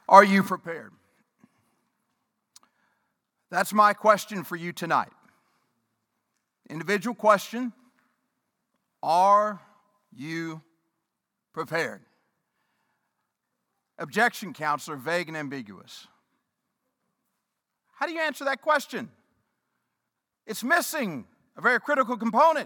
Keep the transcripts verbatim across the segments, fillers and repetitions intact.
Are you prepared? That's my question for you tonight. Individual question. Are you prepared? Objection, counselor, vague and ambiguous. How do you answer that question? It's missing a very critical component.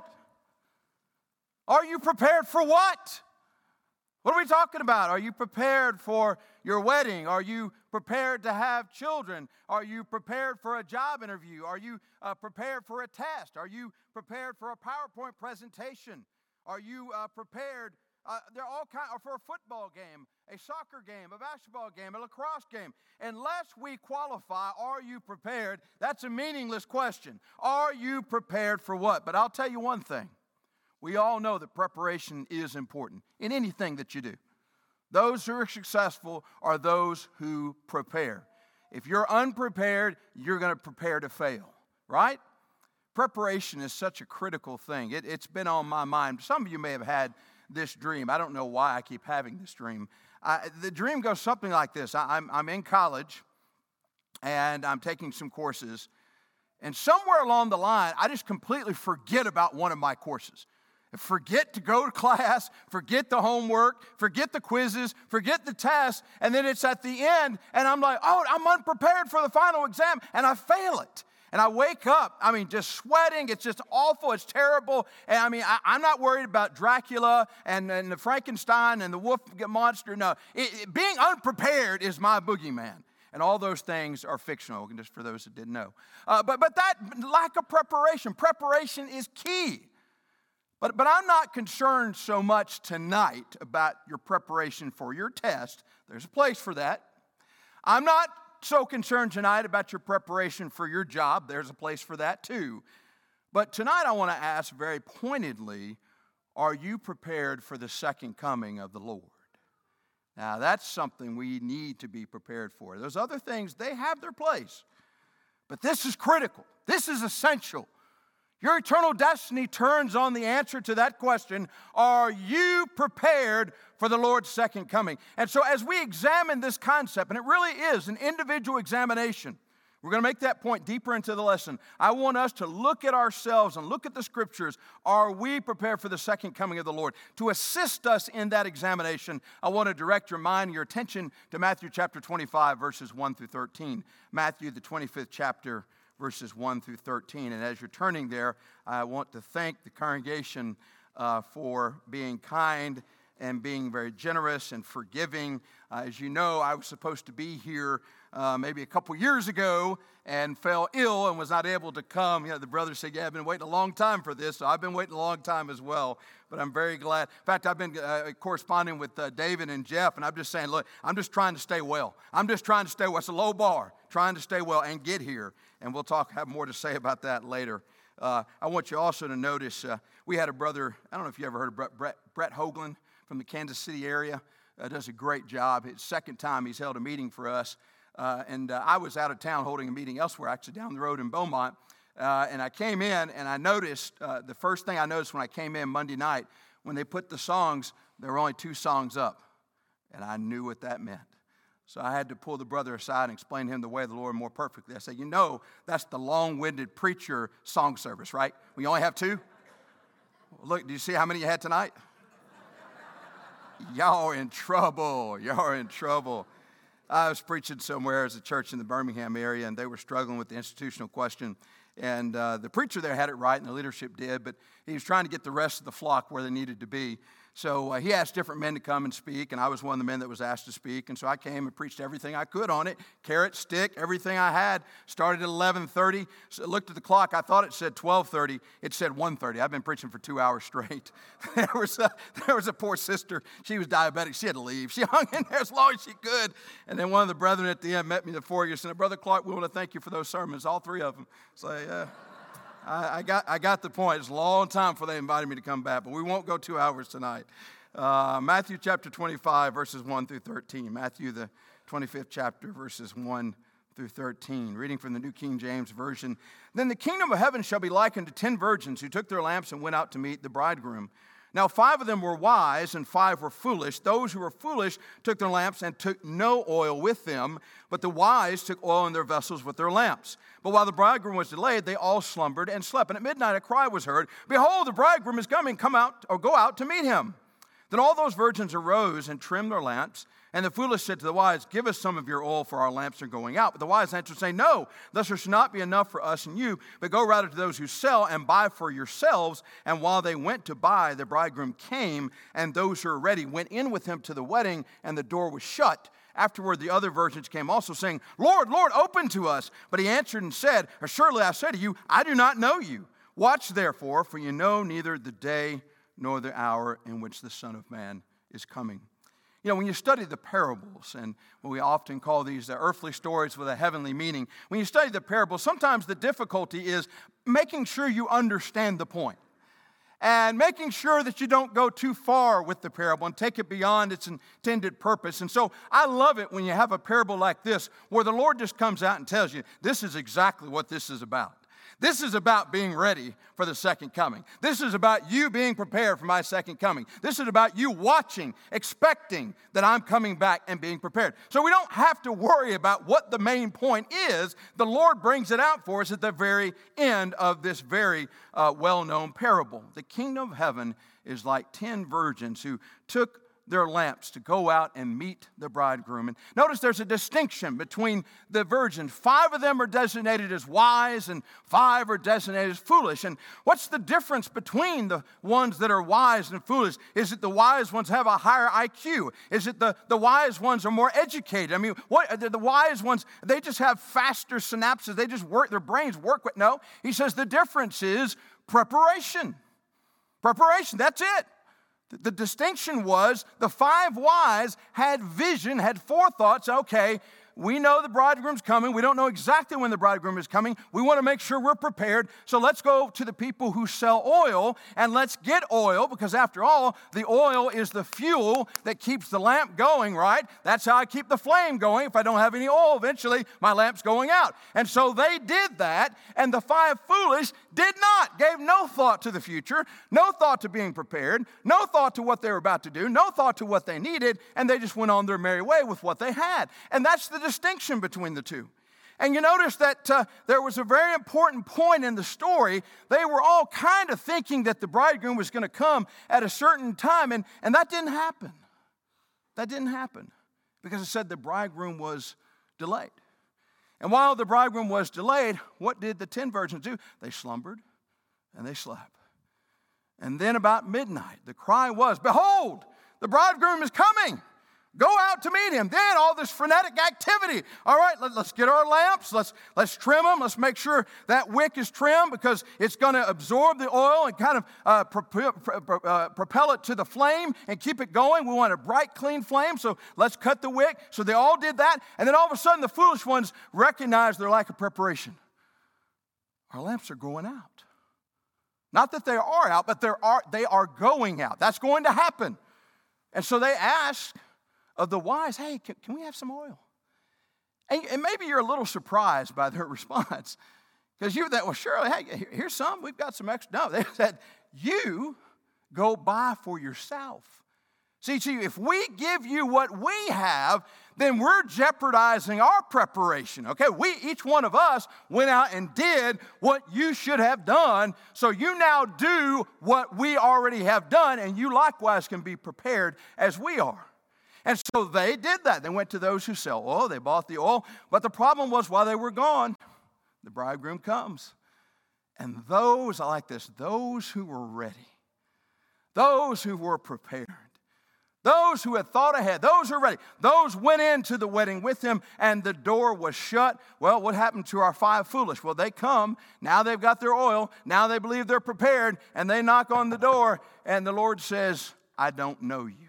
Are you prepared for what? What are we talking about? Are you prepared for your wedding? Are you prepared to have children? Are you prepared for a job interview? Are you uh, prepared for a test? Are you prepared for a PowerPoint presentation? Are you uh, prepared? Uh, they're all kind of, for a football game, a soccer game, a basketball game, a lacrosse game. Unless we qualify, are you prepared? That's a meaningless question. Are you prepared for what? But I'll tell you one thing. We all know that preparation is important in anything that you do. Those who are successful are those who prepare. If you're unprepared, you're going to prepare to fail, right? Preparation is such a critical thing. It, it's been on my mind. Some of you may have had this dream. I don't know why I keep having this dream. I, the dream goes something like this. I, I'm, I'm in college, and I'm taking some courses, and somewhere along the line, I just completely forget about one of my courses. Forget to go to class, forget the homework, forget the quizzes, forget the tests, and then it's at the end, and I'm like, oh, I'm unprepared for the final exam, and I fail it. And I wake up, I mean, just sweating. It's just awful. It's terrible. And I mean, I, I'm not worried about Dracula and, and the Frankenstein and the wolf monster. No, it, it, being unprepared is my boogeyman. And all those things are fictional, just for those that didn't know. Uh, but, but that lack of preparation, preparation is key. But, but I'm not concerned so much tonight about your preparation for your test. There's a place for that. I'm not so concerned tonight about your preparation for your job. There's a place for that too. But tonight I want to ask very pointedly, are you prepared for the second coming of the Lord? Now that's something we need to be prepared for. Those other things, they have their place. But this is critical. This is essential. Your eternal destiny turns on the answer to that question. Are you prepared for the Lord's second coming? And so as we examine this concept, and it really is an individual examination, we're going to make that point deeper into the lesson. I want us to look at ourselves and look at the Scriptures. Are we prepared for the second coming of the Lord? To assist us in that examination, I want to direct your mind and your attention to Matthew chapter twenty-five, verses one through thirteen. Matthew, the twenty-fifth chapter, verses one through thirteen. And as you're turning there, I want to thank the congregation uh, for being kind and being very generous and forgiving. Uh, as you know, I was supposed to be here uh, maybe a couple years ago and fell ill and was not able to come. You know, the brother said, yeah, I've been waiting a long time for this, so I've been waiting a long time as well. But I'm very glad. In fact, I've been uh, corresponding with uh, David and Jeff, and I'm just saying, look, I'm just trying to stay well. I'm just trying to stay well. It's a low bar, trying to stay well and get here. And we'll talk, have more to say about that later. Uh, I want you also to notice, uh, we had a brother, I don't know if you ever heard of Brett, Brett, Brett Hoagland from the Kansas City area. Uh, does a great job. It's the second time he's held a meeting for us. Uh, and uh, I was out of town holding a meeting elsewhere, actually down the road in Beaumont. Uh, and I came in and I noticed, uh, the first thing I noticed when I came in Monday night, when they put the songs, there were only two songs up. And I knew what that meant. So I had to pull the brother aside and explain to him the way of the Lord more perfectly. I said, you know, that's the long-winded preacher song service, right? We only have two? Well, look, do you see how many you had tonight? Y'all are in trouble. Y'all are in trouble. I was preaching somewhere as a church in the Birmingham area, and they were struggling with the institutional question. And uh, the preacher there had it right, and the leadership did, but he was trying to get the rest of the flock where they needed to be. So uh, he asked different men to come and speak, and I was one of the men that was asked to speak. And so I came and preached everything I could on it, carrot, stick, everything I had. Started at eleven thirty. So I looked at the clock. I thought it said twelve thirty. It said one thirty. I've been preaching for two hours straight. there, was a, there was a poor sister. She was diabetic. She had to leave. She hung in there as long as she could. And then one of the brethren at the end met me in the foyer and said, Brother Clark, we want to thank you for those sermons, all three of them. So, yeah. I, I got I got the point. It's a long time before they invited me to come back, but we won't go two hours tonight. Uh, Matthew chapter twenty-five, verses one through thirteen. Matthew, the twenty-fifth chapter, verses one through thirteen. Reading from the New King James Version. Then the kingdom of heaven shall be likened to ten virgins who took their lamps and went out to meet the bridegroom. Now five of them were wise and five were foolish. Those who were foolish took their lamps and took no oil with them, but the wise took oil in their vessels with their lamps. But while the bridegroom was delayed, they all slumbered and slept. And at midnight a cry was heard, Behold, the bridegroom is coming, come out or go out to meet him. Then all those virgins arose and trimmed their lamps. And the foolish said to the wise, Give us some of your oil, for our lamps are going out. But the wise answered, saying, No, thus there should not be enough for us and you, but go rather to those who sell and buy for yourselves. And while they went to buy, the bridegroom came, and those who were ready went in with him to the wedding, and the door was shut. Afterward, the other virgins came also, saying, Lord, Lord, open to us. But he answered and said, Surely I say to you, I do not know you. Watch therefore, for you know neither the day nor the hour in which the Son of Man is coming. You know, when you study the parables, and what we often call these the earthly stories with a heavenly meaning, when you study the parables, sometimes the difficulty is making sure you understand the point and making sure that you don't go too far with the parable and take it beyond its intended purpose. And so I love it when you have a parable like this where the Lord just comes out and tells you, this is exactly what this is about. This is about being ready for the second coming. This is about you being prepared for my second coming. This is about you watching, expecting that I'm coming back and being prepared. So we don't have to worry about what the main point is. The Lord brings it out for us at the very end of this very uh, well-known parable. The kingdom of heaven is like ten virgins who took their lamps to go out and meet the bridegroom. And notice there's a distinction between the virgins. Five of them are designated as wise and five are designated as foolish. And what's the difference between the ones that are wise and foolish? Is it the wise ones have a higher I Q? Is it the, the wise ones are more educated? I mean, what the, the wise ones, they just have faster synapses. They just work, their brains work with, no. He says the difference is preparation. Preparation, that's it. The distinction was the five wise had vision, had forethoughts. Okay, we know the bridegroom's coming. We don't know exactly when the bridegroom is coming. We want to make sure we're prepared. So let's go to the people who sell oil and let's get oil because after all, the oil is the fuel that keeps the lamp going, right? That's how I keep the flame going. If I don't have any oil, eventually my lamp's going out. And so they did that, and the five foolish did not, gave no thought to the future, no thought to being prepared, no thought to what they were about to do, no thought to what they needed, and they just went on their merry way with what they had. And that's the distinction between the two. And you notice that uh, there was a very important point in the story. They were all kind of thinking that the bridegroom was going to come at a certain time, and, and that didn't happen. That didn't happen because it said the bridegroom was delayed. And while the bridegroom was delayed, what did the ten virgins do? They slumbered and they slept. And then about midnight, the cry was, Behold, the bridegroom is coming. Go out to meet him. Then all this frenetic activity. All right, let, let's get our lamps. Let's, let's trim them. Let's make sure that wick is trimmed because it's going to absorb the oil and kind of uh, propel, uh, propel it to the flame and keep it going. We want a bright, clean flame, so let's cut the wick. So they all did that. And then all of a sudden, the foolish ones recognized their lack of preparation. Our lamps are going out. Not that they are out, but they are, they are going out. That's going to happen. And so they asked of the wise, hey, can, can we have some oil? And, and maybe you're a little surprised by their response because you thought, well, surely, hey, here's some. We've got some extra. No, they said, you go buy for yourself. See, see, if we give you what we have, then we're jeopardizing our preparation, okay? We, each one of us went out and did what you should have done, so you now do what we already have done, and you likewise can be prepared as we are. And so they did that. They went to those who sell oil. They bought the oil. But the problem was while they were gone, the bridegroom comes. And those, I like this, those who were ready, those who were prepared, those who had thought ahead, those who were ready, those went into the wedding with him and the door was shut. Well, what happened to our five foolish? Well, they come. Now they've got their oil. Now they believe they're prepared. And they knock on the door. And the Lord says, I don't know you.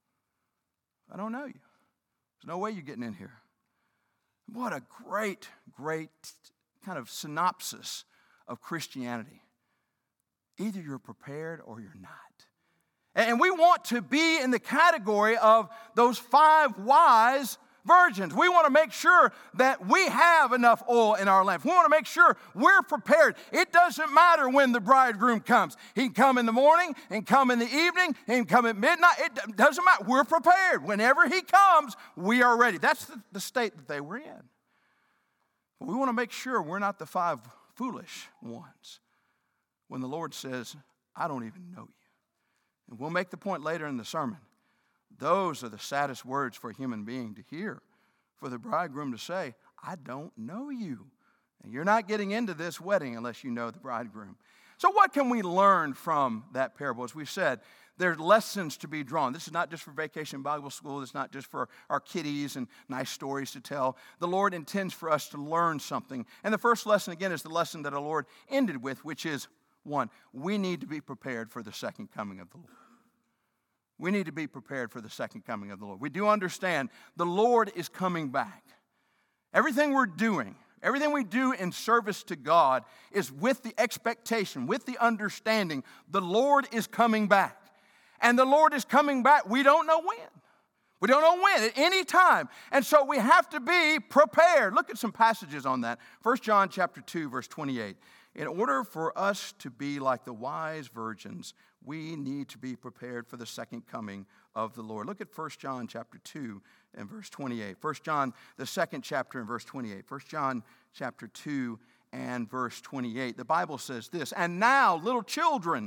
I don't know you. There's no way you're getting in here. What a great, great kind of synopsis of Christianity. Either you're prepared or you're not. And we want to be in the category of those five wise virgins. We want to make sure that we have enough oil in our lamps. We want to make sure we're prepared. It doesn't matter when the bridegroom comes. He can come in the morning, he can come in the evening, he can come at midnight. It doesn't matter. We're prepared. Whenever he comes, we are ready. That's the, the state that they were in. But we want to make sure we're not the five foolish ones when the Lord says, I don't even know you. And we'll make the point later in the sermon. Those are the saddest words for a human being to hear. For the bridegroom to say, I don't know you. And you're not getting into this wedding unless you know the bridegroom. So what can we learn from that parable? As we said, there's lessons to be drawn. This is not just for Vacation Bible School. It's not just for our kiddies and nice stories to tell. The Lord intends for us to learn something. And the first lesson, again, is the lesson that our Lord ended with, which is, one, we need to be prepared for the second coming of the Lord. We need to be prepared for the second coming of the Lord. We do understand the Lord is coming back. Everything we're doing, everything we do in service to God is with the expectation, with the understanding the Lord is coming back. And the Lord is coming back. We don't know when. We don't know when, at any time. And so we have to be prepared. Look at some passages on that. First John chapter two, verse twenty-eight. In order for us to be like the wise virgins, we need to be prepared for the second coming of the Lord. Look at First John chapter two and verse twenty-eight. First John, the second chapter and verse twenty-eight. First John chapter two and verse twenty-eight. The Bible says this, and now, little children,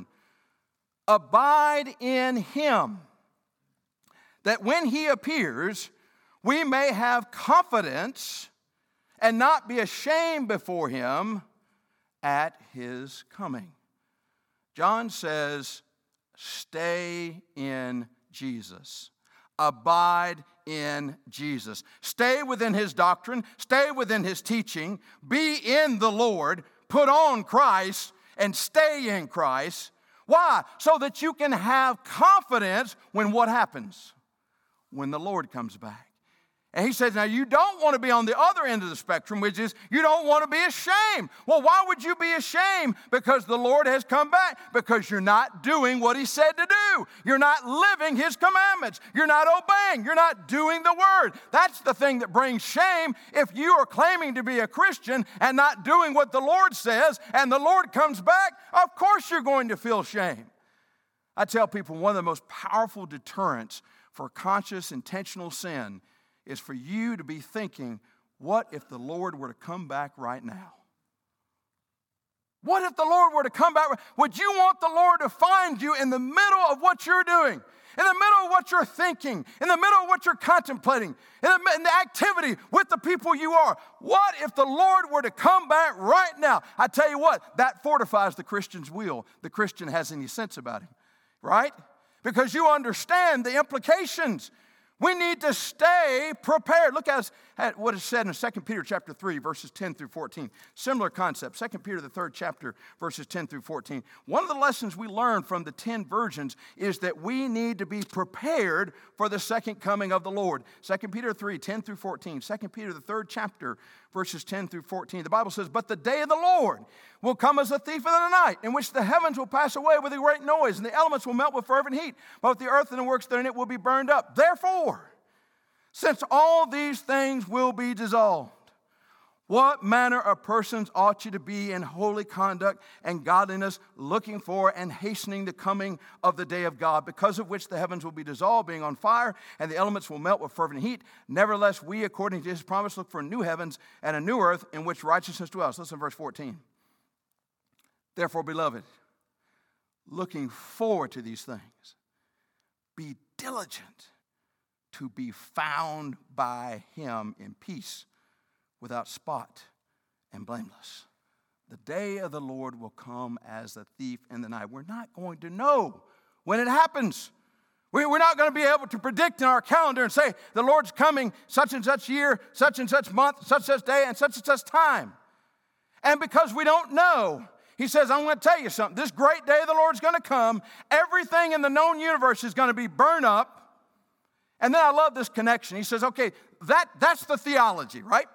abide in him, that when he appears, we may have confidence and not be ashamed before him at his coming. John says, stay in Jesus. Abide in Jesus. Stay within his doctrine. Stay within his teaching. Be in the Lord. Put on Christ and stay in Christ. Why? So that you can have confidence when what happens? When the Lord comes back. And he says, now you don't want to be on the other end of the spectrum, which is you don't want to be ashamed. Well, why would you be ashamed? Because the Lord has come back. Because you're not doing what he said to do. You're not living his commandments. You're not obeying. You're not doing the word. That's the thing that brings shame. If you are claiming to be a Christian and not doing what the Lord says, and the Lord comes back, of course you're going to feel shame. I tell people one of the most powerful deterrents for conscious, intentional sin is for you to be thinking, what if the Lord were to come back right now? What if the Lord were to come back? Would you want the Lord to find you in the middle of what you're doing, in the middle of what you're thinking, in the middle of what you're contemplating, in the, in the activity with the people you are? What if the Lord were to come back right now? I tell you what, that fortifies the Christian's will. The Christian has any sense about him, right? Because you understand the implications. We need to stay prepared. Look at what is said in Second Peter chapter three, verses ten through fourteen. Similar concept. Second Peter, the third chapter, verses ten through fourteen. One of the lessons we learn from the ten virgins is that we need to be prepared for the second coming of the Lord. Second Peter three, ten through fourteen. Second Peter, the third chapter, verses ten through fourteen. The Bible says, but the day of the Lord will come as a thief in the night, in which the heavens will pass away with a great noise, and the elements will melt with fervent heat. Both the earth and the works therein it will be burned up. Therefore, since all these things will be dissolved, what manner of persons ought you to be in holy conduct and godliness, looking for and hastening the coming of the day of God, because of which the heavens will be dissolved, being on fire, and the elements will melt with fervent heat. Nevertheless, we, according to his promise, look for new heavens and a new earth in which righteousness dwells. Listen to verse fourteen. Therefore, beloved, looking forward to these things, be diligent to be found by him in peace, without spot and blameless. The day of the Lord will come as a thief in the night. We're not going to know when it happens. We're not going to be able to predict in our calendar and say, the Lord's coming such and such year, such and such month, such and such day, and such and such time. And because we don't know, he says, I'm going to tell you something. This great day of the Lord's going to come. Everything in the known universe is going to be burned up. And then I love this connection. He says, okay, that, that's the theology, right?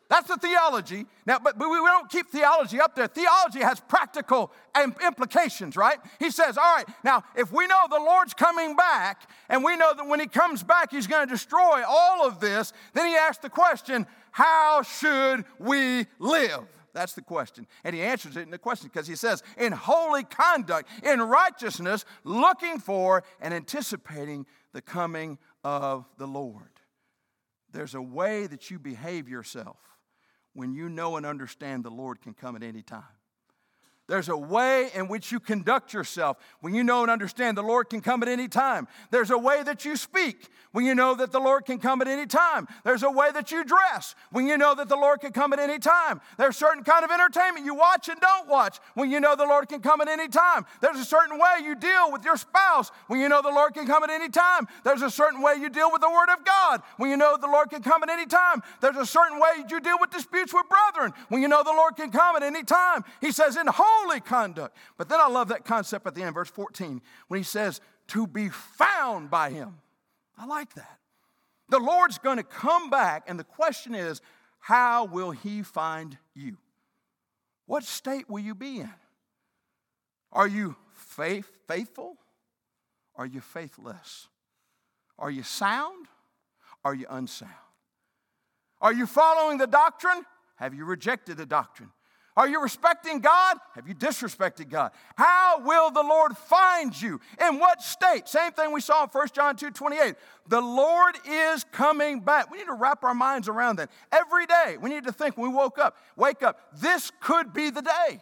That's the theology. Now, but, but we don't keep theology up there. Theology has practical implications, right? He says, all right, now, if we know the Lord's coming back, and we know that when he comes back, he's going to destroy all of this, then he asks the question, how should we live? That's the question. And he answers it in the question because he says, in holy conduct, in righteousness, looking for and anticipating the coming of the Lord. There's a way that you behave yourself when you know and understand the Lord can come at any time. There's a way in which you conduct yourself when you know and understand the Lord can come at any time. There's a way that you speak when you know that the Lord can come at any time. There's a way that you dress when you know that the Lord can come at any time. There's certain kind of entertainment you watch and don't watch when you know the Lord can come at any time. There's a certain way you deal with your spouse when you know the Lord can come at any time. There's a certain way you deal with the Word of God when you know the Lord can come at any time. There's a certain way you deal with disputes with brethren when you know the Lord can come at any time. He says, in holy conduct. But then I love that concept at the end, verse fourteen, when he says, to be found by him. I like that. The Lord's going to come back, and the question is, how will he find you? What state will you be in? Are you faith, faithful? Are you faithless? Are you sound? Are you unsound? Are you following the doctrine? Have you rejected the doctrine? Are you respecting God? Have you disrespected God? How will the Lord find you? In what state? Same thing we saw in First John two twenty-eight. The Lord is coming back. We need to wrap our minds around that. Every day, we need to think when we woke up, wake up, this could be the day.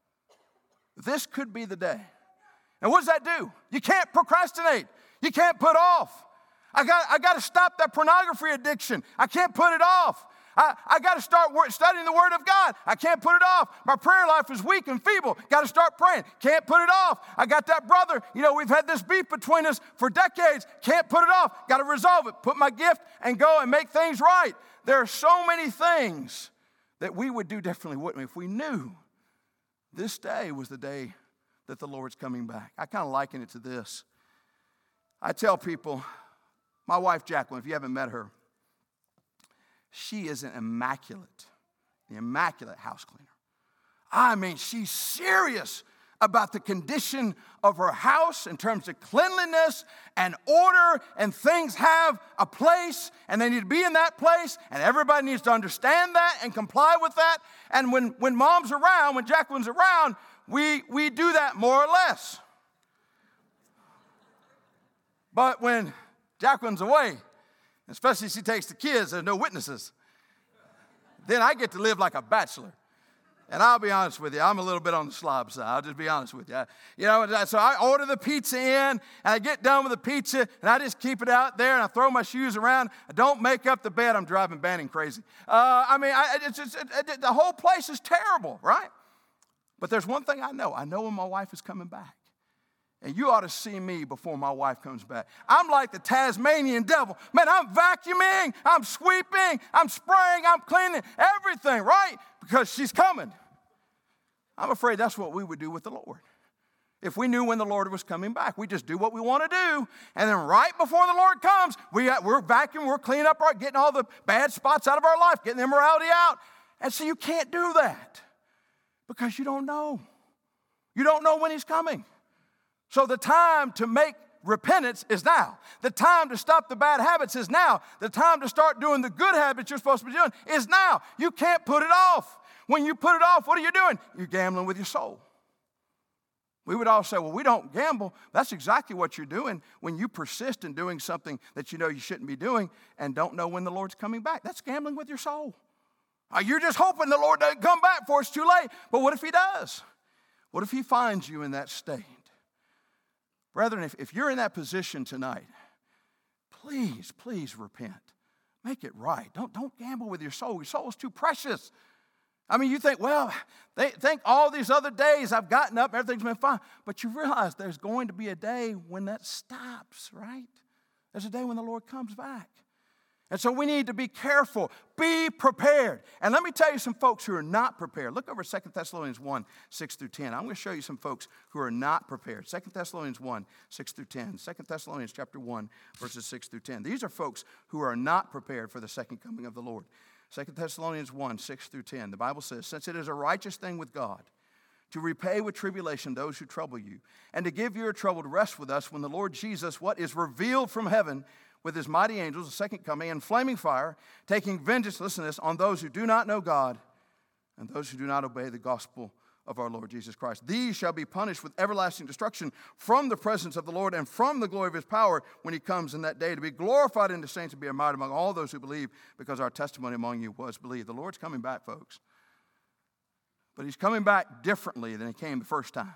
This could be the day. And what does that do? You can't procrastinate. You can't put off. I got, I got to stop that pornography addiction. I can't put it off. I, I got to start studying the Word of God. I can't put it off. My prayer life is weak and feeble. Got to start praying. Can't put it off. I got that brother. You know, we've had this beef between us for decades. Can't put it off. Got to resolve it. Put my gift and go and make things right. There are so many things that we would do differently, wouldn't we, if we knew this day was the day that the Lord's coming back. I kind of liken it to this. I tell people, my wife Jacqueline, if you haven't met her, she is an immaculate, the immaculate house cleaner. I mean, she's serious about the condition of her house in terms of cleanliness and order, and things have a place, and they need to be in that place, and everybody needs to understand that and comply with that. And when, when Mom's around, when Jacqueline's around, we, we do that more or less. But when Jacqueline's away, especially if she takes the kids, there's no witnesses, then I get to live like a bachelor. And I'll be honest with you, I'm a little bit on the slob side. I'll just be honest with you. I, you know, so I order the pizza in, and I get done with the pizza, and I just keep it out there, and I throw my shoes around. I don't make up the bed. I'm driving Banning crazy. Uh, I mean, I, it's, it's, it, it, the whole place is terrible, right? But there's one thing I know. I know when my wife is coming back. And you ought to see me before my wife comes back. I'm like the Tasmanian devil. Man, I'm vacuuming, I'm sweeping, I'm spraying, I'm cleaning, everything, right? Because she's coming. I'm afraid that's what we would do with the Lord. If we knew when the Lord was coming back, we just do what we want to do. And then right before the Lord comes, we, we're vacuuming, we're cleaning up, our, getting all the bad spots out of our life, getting the immorality out. And so you can't do that because you don't know. You don't know when he's coming. So the time to make repentance is now. The time to stop the bad habits is now. The time to start doing the good habits you're supposed to be doing is now. You can't put it off. When you put it off, what are you doing? You're gambling with your soul. We would all say, well, we don't gamble. That's exactly what you're doing when you persist in doing something that you know you shouldn't be doing and don't know when the Lord's coming back. That's gambling with your soul. You're just hoping the Lord doesn't come back before it's too late. But what if he does? What if he finds you in that state? Brethren, if, if you're in that position tonight, please, please repent. Make it right. Don't, don't gamble with your soul. Your soul is too precious. I mean, you think, well, they think all these other days I've gotten up, everything's been fine. But you realize there's going to be a day when that stops, right? There's a day when the Lord comes back. And so we need to be careful. Be prepared. And let me tell you some folks who are not prepared. Look over Second Thessalonians one, six through ten. I'm going to show you some folks who are not prepared. Second Thessalonians one, six through ten. Second Thessalonians chapter one, verses six through ten. These are folks who are not prepared for the second coming of the Lord. Second Thessalonians one, six through ten. The Bible says, since it is a righteous thing with God to repay with tribulation those who trouble you, and to give your trouble to rest with us when the Lord Jesus, what is revealed from heaven with his mighty angels, the second coming, in flaming fire, taking vengeance, listen to this, on those who do not know God and those who do not obey the gospel of our Lord Jesus Christ. These shall be punished with everlasting destruction from the presence of the Lord and from the glory of his power when he comes in that day to be glorified in the saints and be admired among all those who believe, because our testimony among you was believed. The Lord's coming back, folks. But he's coming back differently than he came the first time.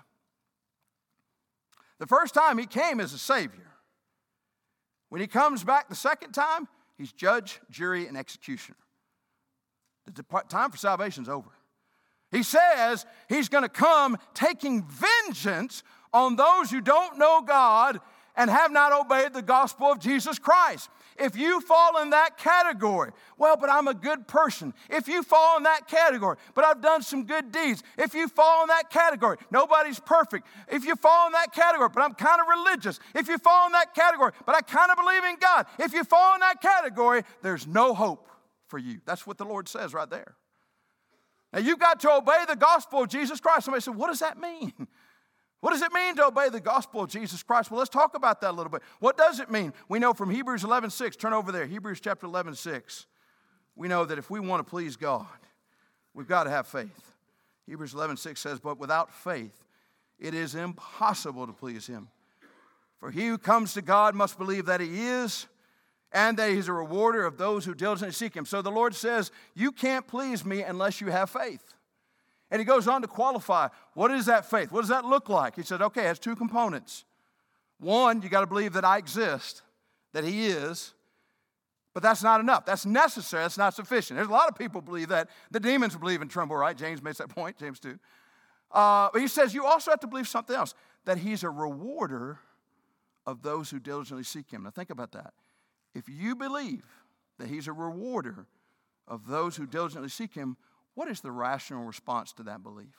The first time he came as a Savior. When he comes back the second time, he's judge, jury, and executioner. The time for salvation is over. He says he's going to come taking vengeance on those who don't know God and have not obeyed the gospel of Jesus Christ. If you fall in that category, well, but I'm a good person. If you fall in that category, but I've done some good deeds. If you fall in that category, nobody's perfect. If you fall in that category, but I'm kind of religious. If you fall in that category, but I kind of believe in God. If you fall in that category, there's no hope for you. That's what the Lord says right there. Now, you've got to obey the gospel of Jesus Christ. Somebody said, what does that mean? What does it mean to obey the gospel of Jesus Christ? Well, let's talk about that a little bit. What does it mean? We know from Hebrews eleven six, turn over there, Hebrews chapter eleven six. We know that if we want to please God, we've got to have faith. Hebrews eleven six says, but without faith, it is impossible to please him. For he who comes to God must believe that he is, and that he's a rewarder of those who diligently seek him. So the Lord says, you can't please me unless you have faith. And he goes on to qualify, what is that faith? What does that look like? He said, okay, it has two components. One, you got to believe that I exist, that he is, but that's not enough. That's necessary. That's not sufficient. There's a lot of people believe that. The demons believe and tremble, right? James makes that point, James two. Uh, but he says you also have to believe something else, that he's a rewarder of those who diligently seek him. Now think about that. If you believe that he's a rewarder of those who diligently seek him, what is the rational response to that belief?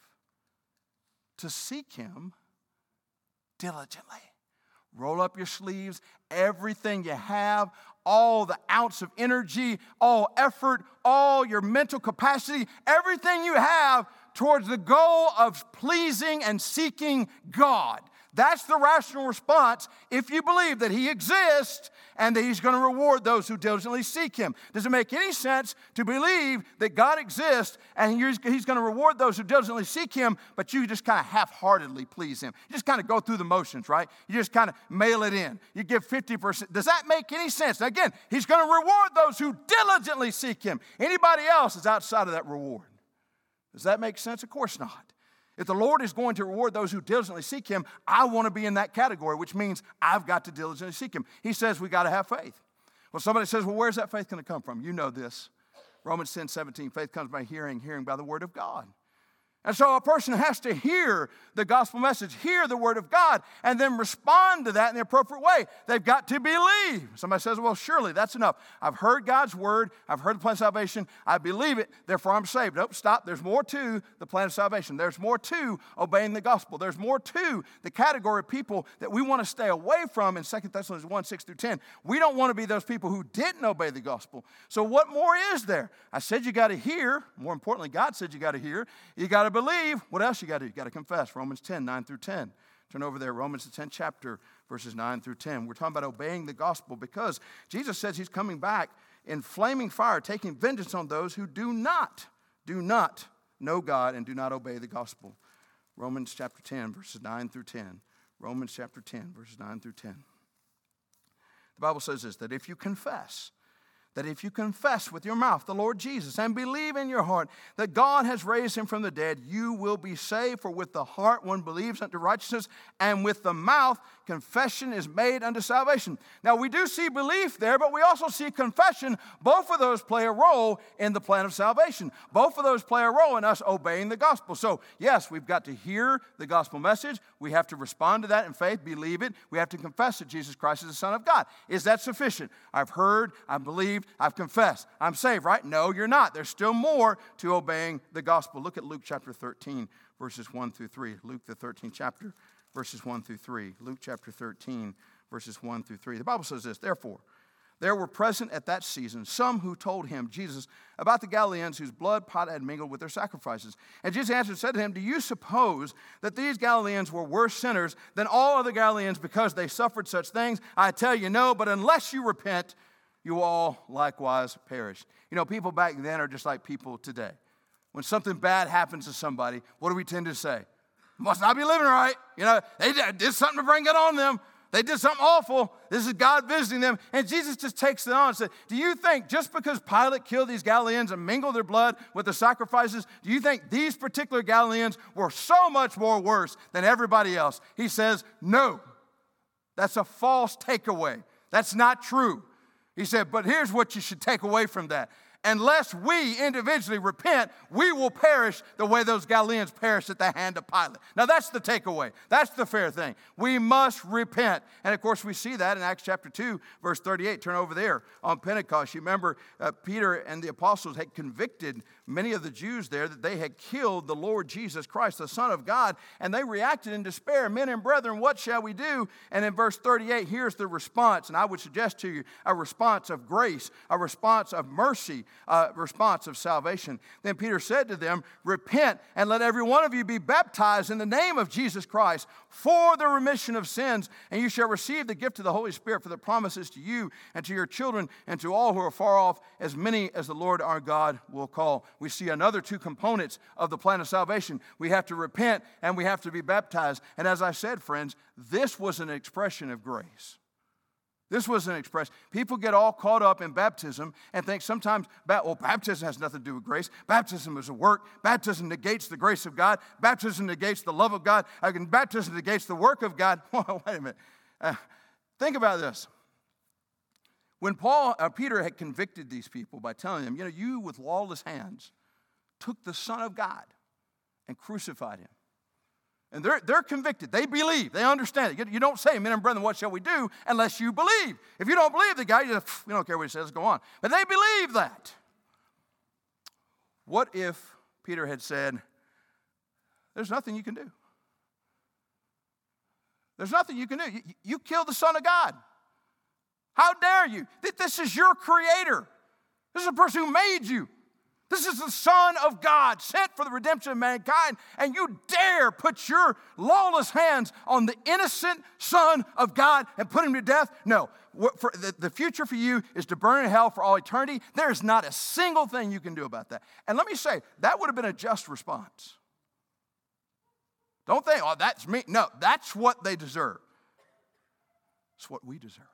To seek him diligently. Roll up your sleeves, everything you have, all the ounce of energy, all effort, all your mental capacity, everything you have towards the goal of pleasing and seeking God. That's the rational response if you believe that he exists and that he's going to reward those who diligently seek him. Does it make any sense to believe that God exists and he's going to reward those who diligently seek him, but you just kind of half-heartedly please him? You just kind of go through the motions, right? You just kind of mail it in. You give fifty percent. Does that make any sense? Now, again, he's going to reward those who diligently seek him. Anybody else is outside of that reward. Does that make sense? Of course not. If the Lord is going to reward those who diligently seek him, I want to be in that category, which means I've got to diligently seek him. He says we got to have faith. Well, somebody says, well, where's that faith going to come from? You know this. Romans ten seventeen, faith comes by hearing, hearing by the word of God. And so a person has to hear the gospel message, hear the word of God, and then respond to that in the appropriate way. They've got to believe. Somebody says, well, surely that's enough. I've heard God's word. I've heard the plan of salvation. I believe it. Therefore, I'm saved. Nope, stop. There's more to the plan of salvation. There's more to obeying the gospel. There's more to the category of people that we want to stay away from in Second Thessalonians one, six through ten. We don't want to be those people who didn't obey the gospel. So what more is there? I said you got to hear. More importantly, God said you got to hear. You got to believe. What else you got to do? You got to confess. Romans ten, nine through ten. Turn over there, Romans the tenth chapter, verses nine through ten. We're talking about obeying the gospel because Jesus says he's coming back in flaming fire, taking vengeance on those who do not, do not know God and do not obey the gospel. Romans chapter ten, verses nine through ten. Romans chapter ten, verses nine through ten. The Bible says this, that if you confess, that if you confess with your mouth the Lord Jesus and believe in your heart that God has raised him from the dead, you will be saved. For with the heart one believes unto righteousness, and with the mouth confession is made unto salvation. Now we do see belief there, but we also see confession. Both of those play a role in the plan of salvation. Both of those play a role in us obeying the gospel. So yes, we've got to hear the gospel message. We have to respond to that in faith, believe it. We have to confess that Jesus Christ is the Son of God. Is that sufficient? I've heard, I believed, I've confessed. I'm saved, right? No, you're not. There's still more to obeying the gospel. Look at Luke chapter thirteen, verses one through three. Luke the thirteenth chapter, verses one through three. Luke chapter thirteen, verses one through three. The Bible says this, therefore, There were present at that season some who told him, Jesus, about the Galileans whose blood Pilate had mingled with their sacrifices. And Jesus answered and said to him, do you suppose that these Galileans were worse sinners than all other Galileans because they suffered such things? I tell you, no, but unless you repent, you will all likewise perish. You know, people back then are just like people today. When something bad happens to somebody, what do we tend to say? Must not be living right. You know, they did something to bring it on them. They did something awful. This is God visiting them. And Jesus just takes it on and said, do you think just because Pilate killed these Galileans and mingled their blood with the sacrifices, do you think these particular Galileans were so much more worse than everybody else? He says, no. That's a false takeaway. That's not true. He said, but here's what you should take away from that. Unless we individually repent, we will perish the way those Galileans perished at the hand of Pilate. Now that's the takeaway. That's the fair thing. We must repent. And of course we see that in Acts chapter two, verse thirty-eight. Turn over there on Pentecost. You remember uh, Peter and the apostles had convicted many of the Jews there that they had killed the Lord Jesus Christ, the Son of God. And they reacted in despair. Men and brethren, what shall we do? And in verse thirty-eight, here's the response. And I would suggest to you a response of grace, a response of mercy, Uh, response of salvation. Then Peter said to them, repent and let every one of you be baptized in the name of Jesus Christ for the remission of sins, and you shall receive the gift of the Holy Spirit, for the promises to you and to your children and to all who are far off, as many as the Lord our God will call. We see another two components of the plan of salvation. We have to repent and we have to be baptized. And as I said, friends, this was an expression of grace. This was an expression. People get all caught up in baptism and think sometimes, well, baptism has nothing to do with grace. Baptism is a work. Baptism negates the grace of God. Baptism negates the love of God. Baptism negates the work of God. Wait a minute. Uh, think about this. When Paul, uh, Peter had convicted these people by telling them, you know, you with lawless hands took the Son of God and crucified him. And they're, they're convicted. They believe. They understand it. You, you don't say, men and brethren, what shall we do unless you believe. If you don't believe the guy, you just, you don't care what he says, go on. But they believe that. What if Peter had said, there's nothing you can do. There's nothing you can do. You, you killed the Son of God. How dare you? This is your creator. This is the person who made you. This is the Son of God, sent for the redemption of mankind, and you dare put your lawless hands on the innocent Son of God and put him to death? No. For the, the future for you is to burn in hell for all eternity. There is not a single thing you can do about that. And let me say, that would have been a just response. Don't think, oh, that's me. No, that's what they deserve. It's what we deserve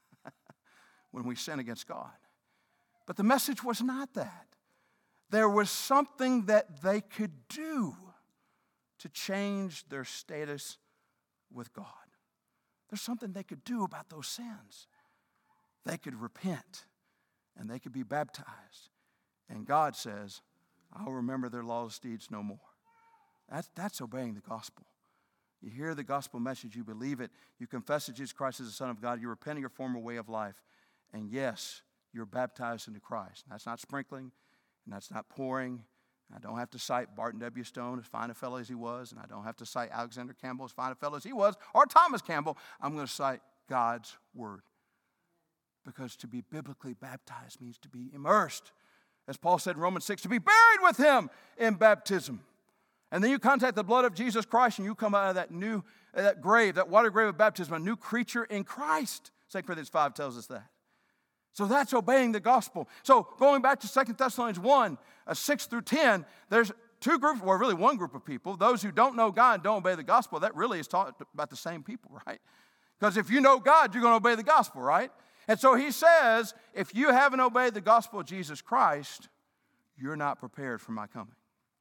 when we sin against God. But the message was not that. There was something that they could do to change their status with God. There's something they could do about those sins. They could repent and they could be baptized. And God says, I'll remember their lawless deeds no more. That's, that's obeying the gospel. You hear the gospel message, you believe it, you confess that Jesus Christ is the Son of God, you repent of your former way of life, and yes, you're baptized into Christ. That's not sprinkling. And that's not pouring. I don't have to cite Barton W. Stone, as fine a fellow as he was, and I don't have to cite Alexander Campbell, as fine a fellow as he was, or Thomas Campbell. I'm going to cite God's word. Because to be biblically baptized means to be immersed. As Paul said in Romans six, to be buried with him in baptism. And then you contact the blood of Jesus Christ, and you come out of that new, that grave, that water grave of baptism, a new creature in Christ. Second Corinthians five tells us that. So that's obeying the gospel. So going back to Second Thessalonians one, uh, six through ten, there's two groups, well, really one group of people. Those who don't know God and don't obey the gospel, that really is taught about the same people, right? Because if you know God, you're going to obey the gospel, right? And so he says, if you haven't obeyed the gospel of Jesus Christ, you're not prepared for my coming.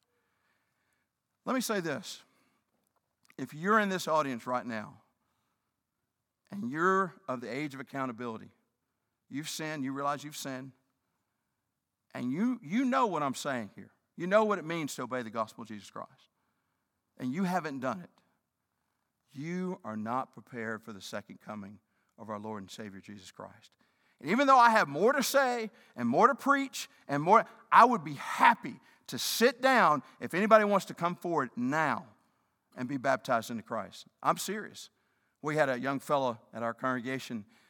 Let me say this. If you're in this audience right now, and you're of the age of accountability, you've sinned, you realize you've sinned, and you, you know what I'm saying here. You know what it means to obey the gospel of Jesus Christ, and you haven't done it. You are not prepared for the second coming of our Lord and Savior Jesus Christ. And even though I have more to say and more to preach and more, I would be happy to sit down if anybody wants to come forward now and be baptized into Christ. I'm serious. We had a young fellow at our congregation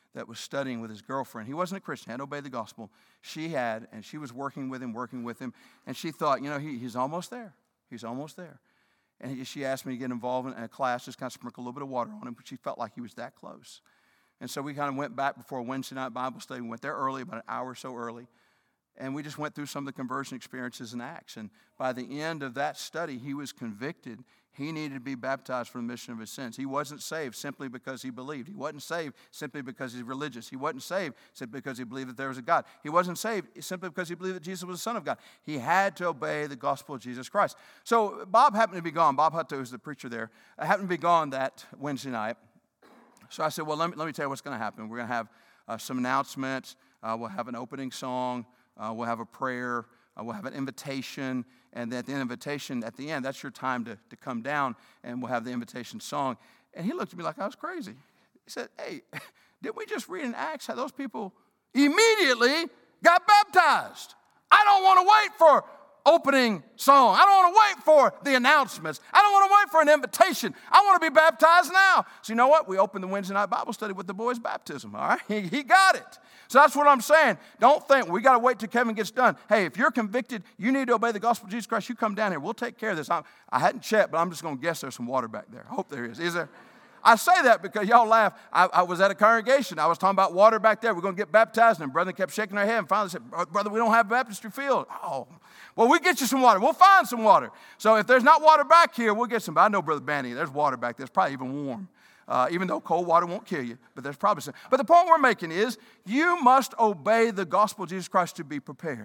that was studying with his girlfriend. He wasn't a Christian, had obeyed the gospel. She had, and she was working with him, working with him. And she thought, you know, he, he's almost there. He's almost there. And he, she asked me to get involved in a class, just kind of sprinkle a little bit of water on him, but she felt like he was that close. And so we kind of went back before Wednesday night Bible study. We went there early, about an hour or so early. And we just went through some of the conversion experiences in Acts. And by the end of that study, he was convicted. He needed to be baptized for the remission of his sins. He wasn't saved simply because he believed. He wasn't saved simply because he's religious. He wasn't saved simply because he believed that there was a God. He wasn't saved simply because he believed that Jesus was the Son of God. He had to obey the gospel of Jesus Christ. So Bob happened to be gone. Bob Hutto was the preacher there. I happened to be gone that Wednesday night. So I said, well, let me, let me tell you what's going to happen. We're going to have uh, some announcements. Uh, we'll have an opening song. Uh, we'll have a prayer. Uh, we'll have an invitation. And at the invitation, at the end, that's your time to, to come down, and we'll have the invitation song. And he looked at me like I was crazy. He said, hey, didn't we just read in Acts how those people immediately got baptized? I don't want to wait for opening song. I don't want to wait for the announcements. I don't want to wait for an invitation. I want to be baptized now. So you know what? We opened the Wednesday night Bible study with the boys' baptism, all right? He, he got it. So that's what I'm saying. Don't think we got to wait till Kevin gets done. Hey, if you're convicted, you need to obey the gospel of Jesus Christ, you come down here. We'll take care of this. I'm, I hadn't checked, but I'm just going to guess there's some water back there. I hope there is. Is there? I say that because y'all laugh. I, I was at a congregation. I was talking about water back there. We're going to get baptized. And brother kept shaking her head and finally said, brother, we don't have baptistry field. Oh, well, we get you some water. We'll find some water. So if there's not water back here, we'll get some. But I know Brother Banny, there's water back there. It's probably even warm. Uh, even though cold water won't kill you, but there's probably some. But the point we're making is you must obey the gospel of Jesus Christ to be prepared.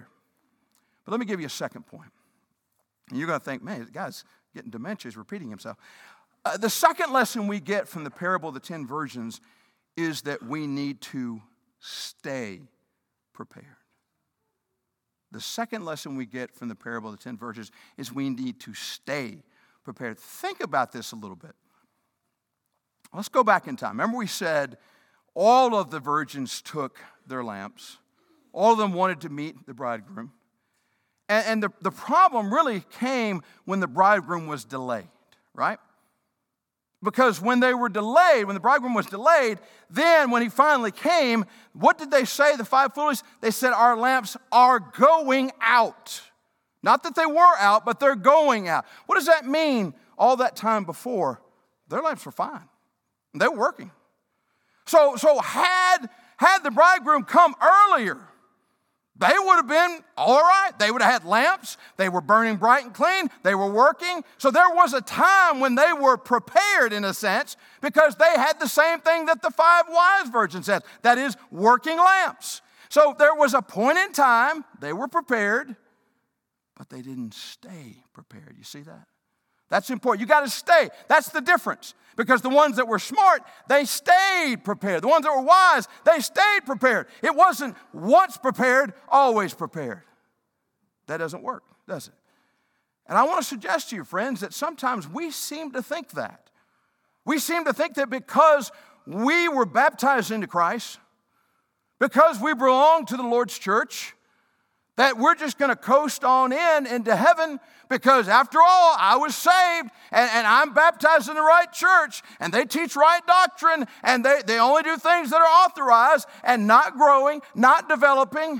But let me give you a second point. And you're going to think, man, the guy's getting dementia, he's repeating himself. Uh, the second lesson we get from the parable of the ten virgins is that we need to stay prepared. The second lesson we get from the parable of the ten virgins is we need to stay prepared. Think about this a little bit. Let's go back in time. Remember we said all of the virgins took their lamps. All of them wanted to meet the bridegroom. And, and the, the problem really came when the bridegroom was delayed, right? Because when they were delayed, when the bridegroom was delayed, then when he finally came, what did they say, the five foolish? They said, our lamps are going out. Not that they were out, but they're going out. What does that mean? All that time before, their lamps were fine. They were working. So, so had, had the bridegroom come earlier, they would have been all right. They would have had lamps. They were burning bright and clean. They were working. So there was a time when they were prepared in a sense because they had the same thing that the five wise virgins had. That is, working lamps. So there was a point in time they were prepared, but they didn't stay prepared. You see that? That's important. You got to stay. That's the difference. Because the ones that were smart, they stayed prepared. The ones that were wise, they stayed prepared. It wasn't once prepared, always prepared. That doesn't work, does it? And I want to suggest to you, friends, that sometimes we seem to think that. We seem to think that because we were baptized into Christ, because we belong to the Lord's church, that we're just going to coast on in into heaven because, after all, I was saved and, and I'm baptized in the right church and they teach right doctrine and they, they only do things that are authorized and not growing, not developing.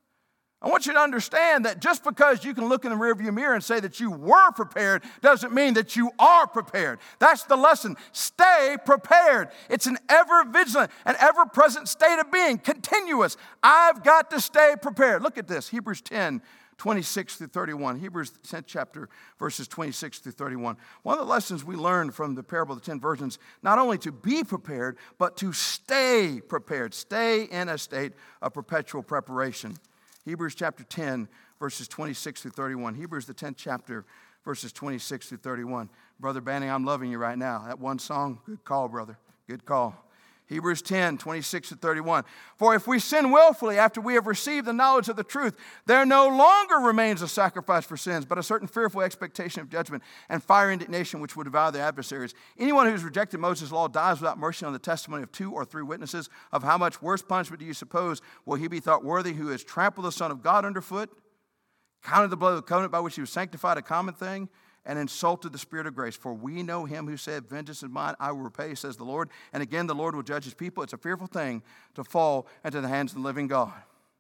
I want you to understand that just because you can look in the rearview mirror and say that you were prepared doesn't mean that you are prepared. That's the lesson. Stay prepared. It's an ever vigilant, an ever present state of being, continuous. I've got to stay prepared. Look at this, Hebrews ten, twenty-six through thirty-one. Hebrews tenth chapter, verses twenty-six through thirty-one. One of the lessons we learned from the parable of the ten virgins, not only to be prepared, but to stay prepared. Stay in a state of perpetual preparation. Hebrews chapter ten, verses twenty-six through thirty-one. Hebrews, the tenth chapter, verses twenty-six through thirty-one. Brother Banning, I'm loving you right now. That one song, good call, brother. Good call. Hebrews ten, twenty-six to thirty-one. For if we sin willfully after we have received the knowledge of the truth, there no longer remains a sacrifice for sins, but a certain fearful expectation of judgment and fire indignation which will devour their adversaries. Anyone who has rejected Moses' law dies without mercy on the testimony of two or three witnesses. Of how much worse punishment do you suppose will he be thought worthy who has trampled the Son of God underfoot, counted the blood of the covenant by which he was sanctified a common thing, and insulted the Spirit of grace. For we know him who said, vengeance is mine, I will repay, says the Lord. And again, the Lord will judge his people. It's a fearful thing to fall into the hands of the living God.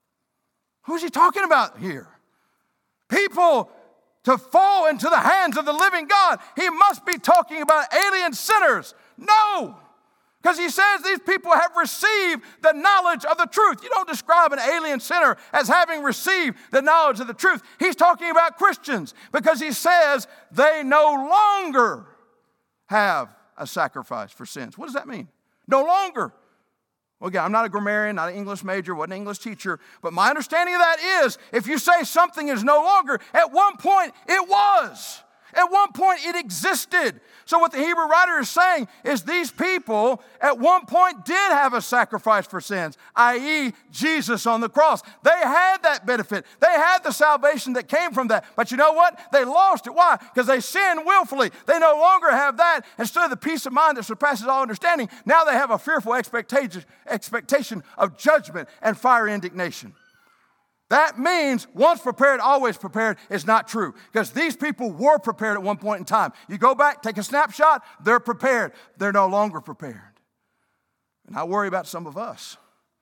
Who's he talking about here? People to fall into the hands of the living God. He must be talking about alien sinners. No, because he says these people have received the knowledge of the truth. You don't describe an alien sinner as having received the knowledge of the truth. He's talking about Christians because he says they no longer have a sacrifice for sins. What does that mean? No longer. Well, again, I'm not a grammarian, not an English major, wasn't an English teacher, but my understanding of that is if you say something is no longer, at one point it was. At one point it existed. So what the Hebrew writer is saying is these people at one point did have a sacrifice for sins, that is. Jesus on the cross. They had that benefit. They had the salvation that came from that. But you know what? They lost it. Why? Because they sinned willfully. They no longer have that. Instead of the peace of mind that surpasses all understanding, now they have a fearful expectation, expectation of judgment and fiery indignation. That means once prepared, always prepared is not true. Because these people were prepared at one point in time. You go back, take a snapshot, they're prepared. They're no longer prepared. And I worry about some of us.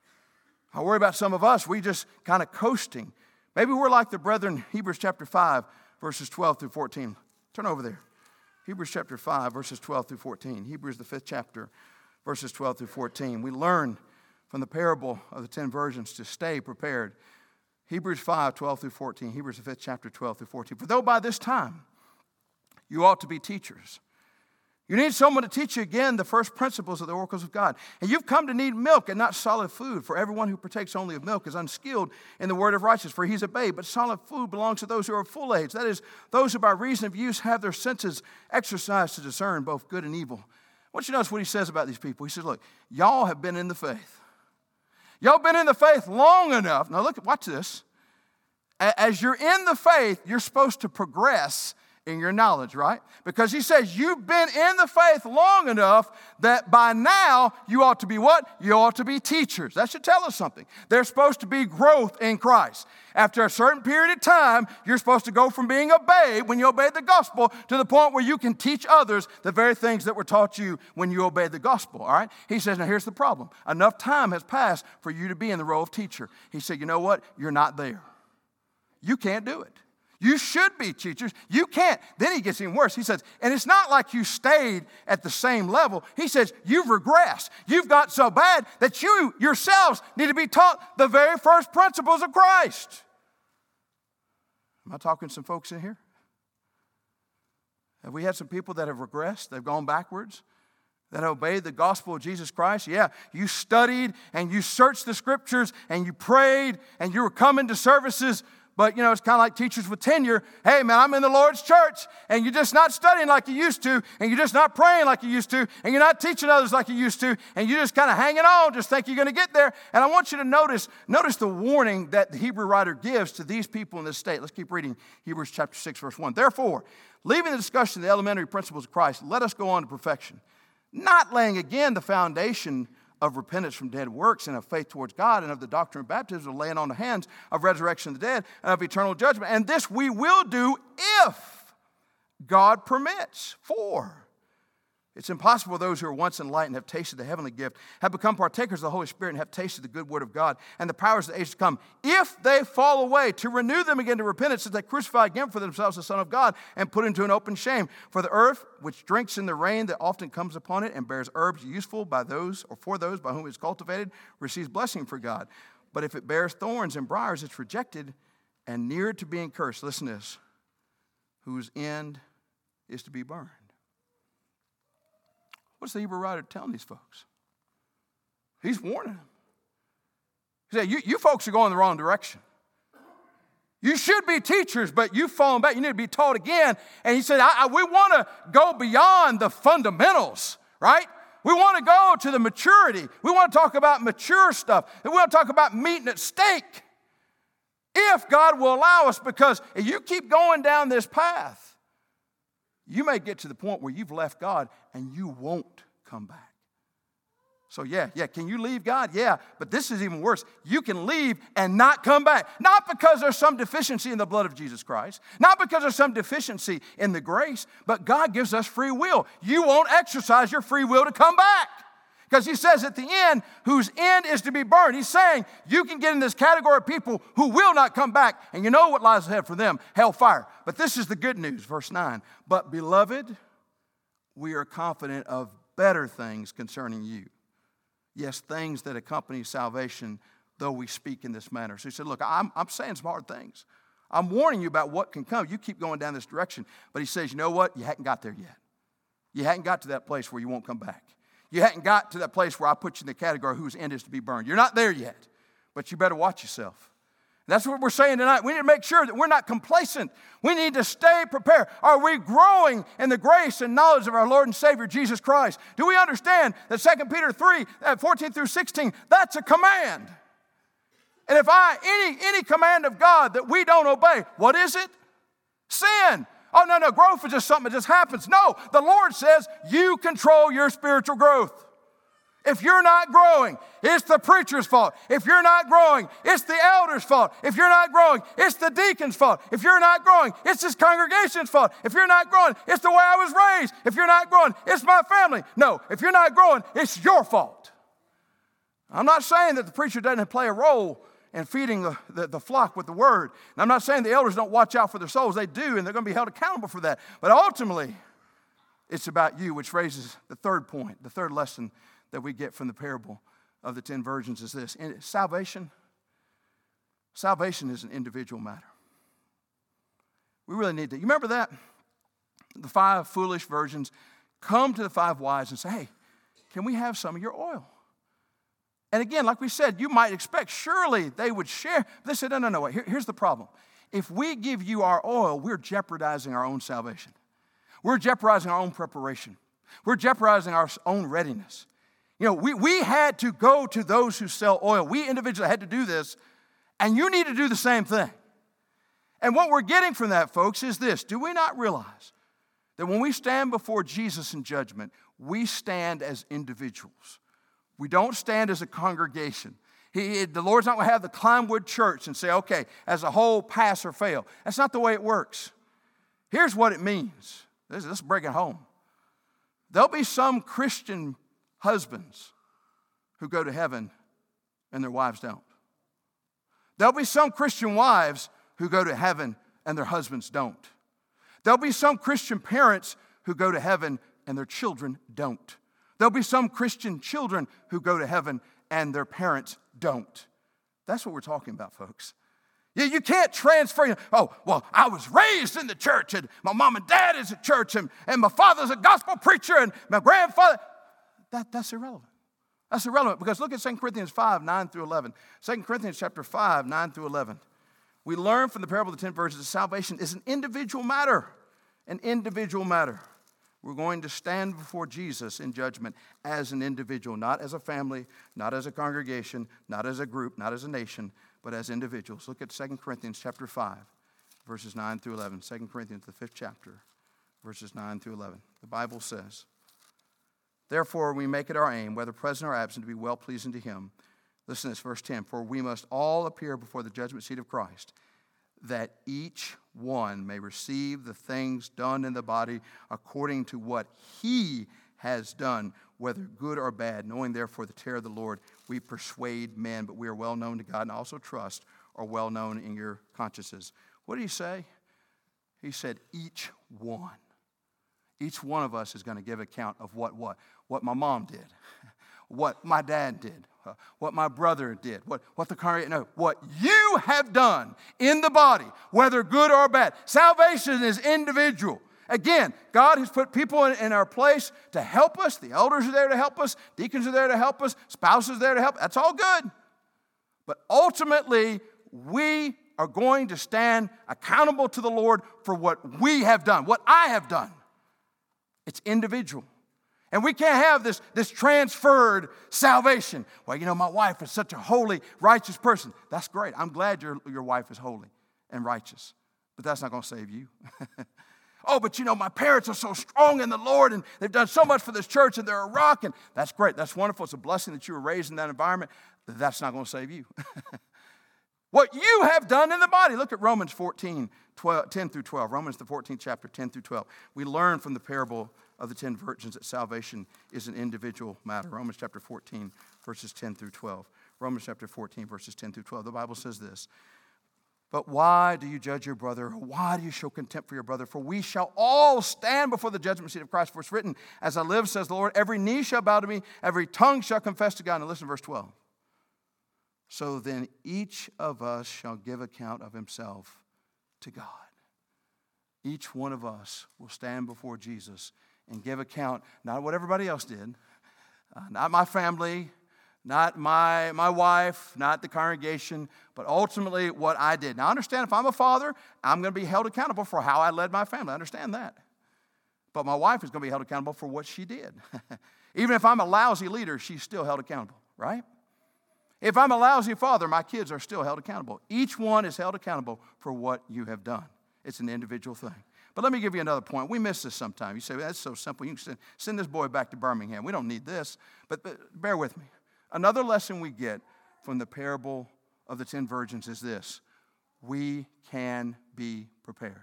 I worry about some of us, we just kind of coasting. Maybe we're like the brethren, Hebrews chapter five, verses twelve through fourteen. Turn over there. Hebrews chapter five, verses twelve through fourteen. Hebrews, the fifth chapter, verses twelve through fourteen. We learn from the parable of the ten virgins to stay prepared. Hebrews five, twelve through fourteen. Hebrews, the fifth chapter, twelve through fourteen. For though by this time you ought to be teachers, you need someone to teach you again the first principles of the oracles of God. And you've come to need milk and not solid food, for everyone who partakes only of milk is unskilled in the word of righteousness, for he's a babe. But solid food belongs to those who are of full age, that is, those who by reason of use have their senses exercised to discern both good and evil. I want you to notice what he says about these people. He says, look, y'all have been in the faith. Y'all been in the faith long enough. Now look, watch this. As you're in the faith, you're supposed to progress in your knowledge, right? Because he says you've been in the faith long enough that by now you ought to be what? You ought to be teachers. That should tell us something. There's supposed to be growth in Christ. After a certain period of time, you're supposed to go from being a babe when you obeyed the gospel to the point where you can teach others the very things that were taught you when you obeyed the gospel, all right? He says, now here's the problem. Enough time has passed for you to be in the role of teacher. He said, you know what? You're not there. You can't do it. You should be teachers. You can't. Then he gets even worse. He says, and it's not like you stayed at the same level. He says, you've regressed. You've got so bad that you yourselves need to be taught the very first principles of Christ. Am I talking to some folks in here? Have we had some people that have regressed? They've gone backwards? That obeyed the gospel of Jesus Christ? Yeah, you studied and you searched the scriptures and you prayed and you were coming to services. But, you know, it's kind of like teachers with tenure. Hey, man, I'm in the Lord's church, and you're just not studying like you used to, and you're just not praying like you used to, and you're not teaching others like you used to, and you're just kind of hanging on, just think you're going to get there. And I want you to notice, notice the warning that the Hebrew writer gives to these people in this state. Let's keep reading Hebrews chapter six, verse one. Therefore, leaving the discussion of the elementary principles of Christ, let us go on to perfection, not laying again the foundation of repentance from dead works and of faith towards God and of the doctrine of baptism, of laying on the hands of resurrection of the dead and of eternal judgment. And this we will do if God permits. For it's impossible those who are once enlightened, have tasted the heavenly gift, have become partakers of the Holy Spirit, and have tasted the good word of God and the powers of the age to come, if they fall away, to renew them again to repentance, that they crucify again for themselves the Son of God and put into an open shame. For the earth, which drinks in the rain that often comes upon it and bears herbs useful by those or for those by whom it is cultivated, receives blessing for God. But if it bears thorns and briars, it's rejected and near to being cursed. Listen to this. Whose end is to be burned. What's the Hebrew writer telling these folks? He's warning them. He said, you, you folks are going the wrong direction. You should be teachers, but you've fallen back. You need to be taught again. And he said, I, I, we want to go beyond the fundamentals, right? We want to go to the maturity. We want to talk about mature stuff. And we want to talk about meat at steak. If God will allow us, because if you keep going down this path, you may get to the point where you've left God and you won't come back. So yeah, yeah, can you leave God? Yeah, but this is even worse. You can leave and not come back. Not because there's some deficiency in the blood of Jesus Christ. Not because there's some deficiency in the grace, but God gives us free will. You won't exercise your free will to come back. Because he says at the end, whose end is to be burned. He's saying you can get in this category of people who will not come back. And you know what lies ahead for them? Hellfire. But this is the good news, verse nine. But beloved, we are confident of better things concerning you. Yes, things that accompany salvation, though we speak in this manner. So he said, look, I'm, I'm saying some hard things. I'm warning you about what can come. You keep going down this direction. But he says, you know what? You hadn't got there yet. You hadn't got to that place where you won't come back. You hadn't got to that place where I put you in the category whose end is to be burned. You're not there yet. But you better watch yourself. That's what we're saying tonight. We need to make sure that we're not complacent. We need to stay prepared. Are we growing in the grace and knowledge of our Lord and Savior, Jesus Christ? Do we understand that Second Peter three, fourteen through sixteen, that's a command? And if I, any, any command of God that we don't obey, what is it? Sin. Oh, no, no, growth is just something that just happens. No, the Lord says you control your spiritual growth. If you're not growing, it's the preacher's fault. If you're not growing, it's the elder's fault. If you're not growing, it's the deacon's fault. If you're not growing, it's this congregation's fault. If you're not growing, it's the way I was raised. If you're not growing, it's my family. No, if you're not growing, it's your fault. I'm not saying that the preacher doesn't play a role in feeding the, the, the flock with the word. And I'm not saying the elders don't watch out for their souls. They do, and they're going to be held accountable for that. But ultimately, it's about you, which raises the third point, the third lesson that we get from the parable of the ten virgins is this. Salvation, salvation is an individual matter. We really need to. You remember that? The five foolish virgins come to the five wise and say, hey, can we have some of your oil? And again, like we said, you might expect, surely they would share. They said, no, no, no, wait. Here, here's the problem. If we give you our oil, we're jeopardizing our own salvation. We're jeopardizing our own preparation. We're jeopardizing our own readiness. You know, we, we had to go to those who sell oil. We individually had to do this, and you need to do the same thing. And what we're getting from that, folks, is this. Do we not realize that when we stand before Jesus in judgment, we stand as individuals? We don't stand as a congregation. He, the Lord's not going to have the Climewood Church and say, okay, as a whole, pass or fail. That's not the way it works. Here's what it means. Let's, let's break it home. There'll be some Christian husbands who go to heaven and their wives don't. There'll be some Christian wives who go to heaven and their husbands don't. There'll be some Christian parents who go to heaven and their children don't. There'll be some Christian children who go to heaven and their parents don't. That's what we're talking about, folks. You, you can't transfer, oh, well, I was raised in the church and my mom and dad is at church and, and my father's a gospel preacher and my grandfather. That, that's irrelevant. That's irrelevant because look at Second Corinthians five, nine through eleven. Second Corinthians chapter five, nine through eleven. We learn from the parable of the ten virgins that salvation is an individual matter. An individual matter. We're going to stand before Jesus in judgment as an individual, not as a family, not as a congregation, not as a group, not as a nation, but as individuals. Look at Second Corinthians chapter five, verses nine through eleven. Second Corinthians, the fifth chapter, verses nine through eleven. The Bible says, therefore, we make it our aim, whether present or absent, to be well-pleasing to him. Listen to this, verse ten. For we must all appear before the judgment seat of Christ, that each one may receive the things done in the body according to what he has done, whether good or bad. Knowing therefore the terror of the Lord, we persuade men, but we are well known to God and also trust are well known in your consciences. What did he say? He said, each one. Each one of us is going to give account of what, what? What my mom did, what my dad did, uh, what my brother did, what, what the congregation, no, what you have done in the body, whether good or bad. Salvation is individual. Again, God has put people in, in our place to help us. The elders are there to help us. Deacons are there to help us. Spouses are there to help. That's all good. But ultimately, we are going to stand accountable to the Lord for what we have done, what I have done. It's individual. And we can't have this, this transferred salvation. Well, you know, my wife is such a holy, righteous person. That's great. I'm glad your, your wife is holy and righteous. But that's not going to save you. Oh, but you know, my parents are so strong in the Lord and they've done so much for this church and they're a rock. And that's great. That's wonderful. It's a blessing that you were raised in that environment. That's not going to save you. What you have done in the body. Look at Romans fourteen, twelve, ten through twelve. Romans the fourteenth chapter, ten through twelve. We learn from the parable of the ten virgins that salvation is an individual matter. Romans chapter fourteen, verses ten through twelve. Romans chapter fourteen, verses ten through twelve. The Bible says this. But why do you judge your brother? Why do you show contempt for your brother? For we shall all stand before the judgment seat of Christ. For it's written, as I live, says the Lord, every knee shall bow to me, every tongue shall confess to God. Now listen to verse twelve. So then each of us shall give account of himself to God. Each one of us will stand before Jesus and give account, not what everybody else did, uh, not my family, not my, my wife, not the congregation, but ultimately what I did. Now, understand, if I'm a father, I'm going to be held accountable for how I led my family. I understand that. But my wife is going to be held accountable for what she did. Even if I'm a lousy leader, she's still held accountable, right? If I'm a lousy father, my kids are still held accountable. Each one is held accountable for what you have done. It's an individual thing. But let me give you another point. We miss this sometimes. You say, well, that's so simple. You can send, send this boy back to Birmingham. We don't need this. But, but bear with me. Another lesson we get from the parable of the ten virgins is this. We can be prepared.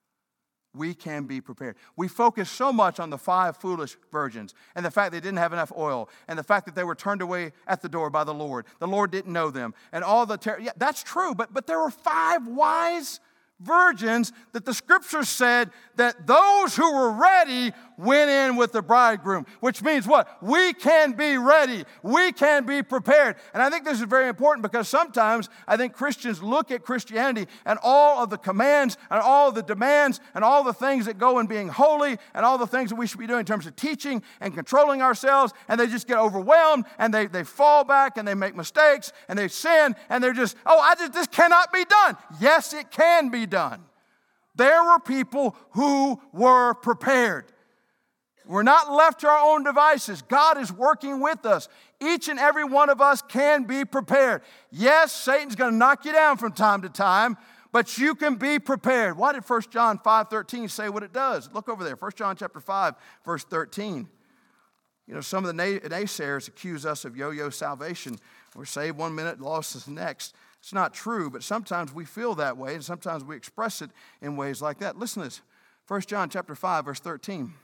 We can be prepared. We focus so much on the five foolish virgins and the fact they didn't have enough oil and the fact that they were turned away at the door by the Lord. The Lord didn't know them. And all the ter- yeah, that's true, but, but there were five wise virgins that the scripture said that those who were ready went in with the bridegroom, which means what? We can be ready. We can be prepared. And I think this is very important because sometimes I think Christians look at Christianity and all of the commands and all of the demands and all the things that go in being holy and all the things that we should be doing in terms of teaching and controlling ourselves, and they just get overwhelmed and they, they fall back and they make mistakes and they sin and they're just, oh, I just, this cannot be done. Yes, it can be done. There were people who were prepared. We're not left to our own devices. God is working with us. Each and every one of us can be prepared. Yes, Satan's going to knock you down from time to time, but you can be prepared. Why did First John five thirteen say what it does? Look over there. First John chapter five, verse thirteen. You know, some of the naysayers accuse us of yo-yo salvation. We're saved one minute, lost the next. It's not true, but sometimes we feel that way, and sometimes we express it in ways like that. Listen to this. First John chapter five, verse thirteen.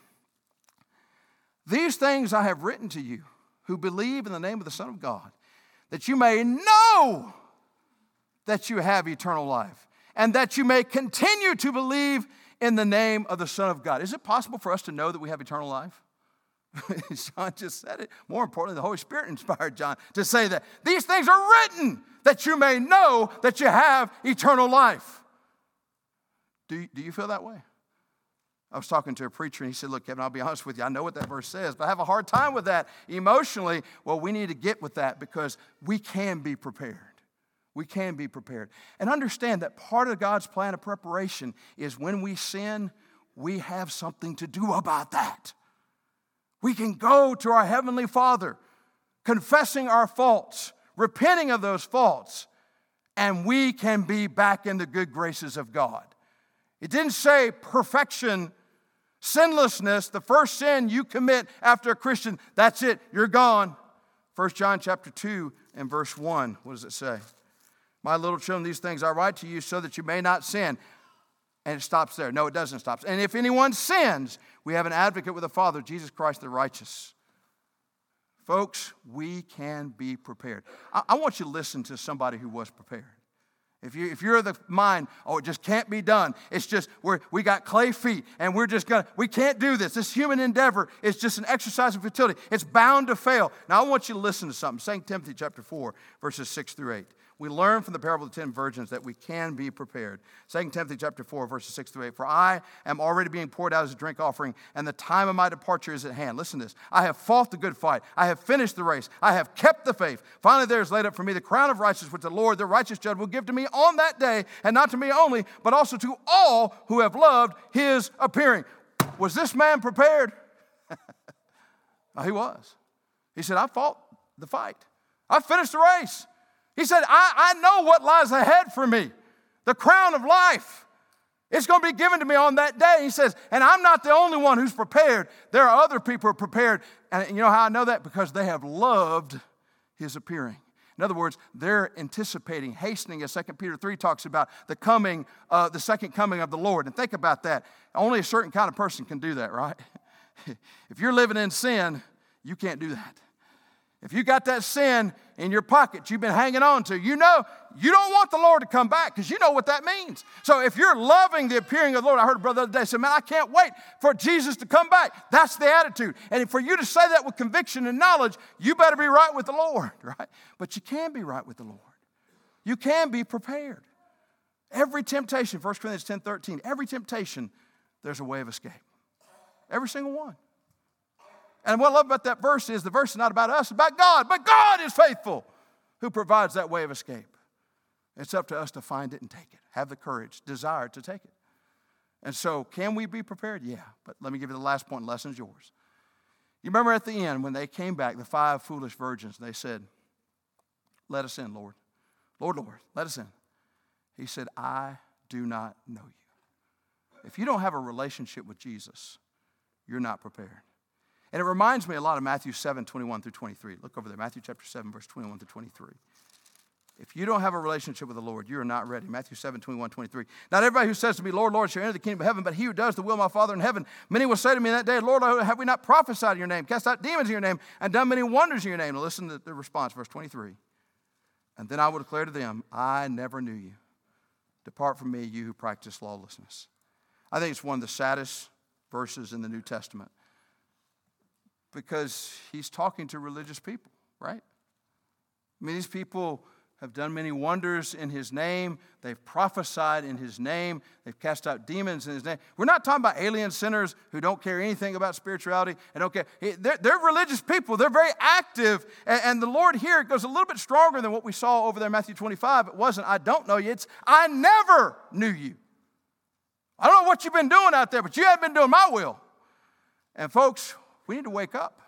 These things I have written to you who believe in the name of the Son of God, that you may know that you have eternal life, and that you may continue to believe in the name of the Son of God. Is it possible for us to know that we have eternal life? John just said it. More importantly, the Holy Spirit inspired John to say that. These things are written that you may know that you have eternal life. Do you, do you feel that way? I was talking to a preacher and he said, look, Kevin, I'll be honest with you. I know what that verse says, but I have a hard time with that emotionally. Well, we need to get with that because we can be prepared. We can be prepared. And understand that part of God's plan of preparation is when we sin, we have something to do about that. We can go to our Heavenly Father, confessing our faults, repenting of those faults, and we can be back in the good graces of God. It didn't say perfection, sinlessness, the first sin you commit after a Christian, that's it, you're gone. First John chapter two and verse one, what does it say? My little children, these things I write to you so that you may not sin. And it stops there. No, it doesn't stop. And if anyone sins, we have an advocate with the Father, Jesus Christ the righteous. Folks, we can be prepared. I, I want you to listen to somebody who was prepared. If, you, if you're of the mind, oh, it just can't be done. It's just, we're, we got clay feet, and we're just going to, we can't do this. This human endeavor is just an exercise of futility. It's bound to fail. Now, I want you to listen to something. Second Timothy chapter four, verses six through eight. We learn from the parable of the ten virgins that we can be prepared. Second Timothy chapter four, verses six through eight. For I am already being poured out as a drink offering, and the time of my departure is at hand. Listen to this. I have fought the good fight. I have finished the race. I have kept the faith. Finally, there is laid up for me the crown of righteousness, which the Lord, the righteous judge, will give to me on that day, and not to me only, but also to all who have loved his appearing. Was this man prepared? Oh, he was. He said, I fought the fight. I finished the race. He said, I, I know what lies ahead for me, the crown of life. It's going to be given to me on that day. He says, and I'm not the only one who's prepared. There are other people who are prepared. And you know how I know that? Because they have loved his appearing. In other words, they're anticipating, hastening, as Second Peter three talks about, the coming, uh, the second coming of the Lord. And think about that. Only a certain kind of person can do that, right? If you're living in sin, you can't do that. If you got that sin in your pocket you've been hanging on to, you know you don't want the Lord to come back because you know what that means. So if you're loving the appearing of the Lord, I heard a brother the other day say, man, I can't wait for Jesus to come back. That's the attitude. And for you to say that with conviction and knowledge, you better be right with the Lord, right? But you can be right with the Lord. You can be prepared. Every temptation, First Corinthians ten thirteen, every temptation, there's a way of escape. Every single one. And what I love about that verse is the verse is not about us, it's about God. But God is faithful who provides that way of escape. It's up to us to find it and take it. Have the courage, desire to take it. And so, can we be prepared? Yeah. But let me give you the last point. Lesson's yours. You remember at the end when they came back, the five foolish virgins, they said, let us in, Lord. Lord, Lord, let us in. He said, I do not know you. If you don't have a relationship with Jesus, you're not prepared. And it reminds me a lot of Matthew seven, twenty-one through twenty-three. Look over there, Matthew chapter seven, verse twenty-one through twenty-three. If you don't have a relationship with the Lord, you are not ready. Matthew seven, twenty-one, twenty-three. Not everybody who says to me, Lord, Lord, shall enter the kingdom of heaven, but he who does the will of my Father in heaven. Many will say to me in that day, Lord, have we not prophesied in your name, cast out demons in your name, and done many wonders in your name? Now listen to the response, verse twenty-three. And then I will declare to them, I never knew you. Depart from me, you who practice lawlessness. I think it's one of the saddest verses in the New Testament, because he's talking to religious people, right? I mean, these people have done many wonders in his name. They've prophesied in his name. They've cast out demons in his name. We're not talking about alien sinners who don't care anything about spirituality and don't care. They're, they're religious people. They're very active. And, and the Lord here goes a little bit stronger than what we saw over there in Matthew twenty-five. It wasn't, I don't know you. It's, I never knew you. I don't know what you've been doing out there, but you haven't been doing my will. And folks, we need to wake up.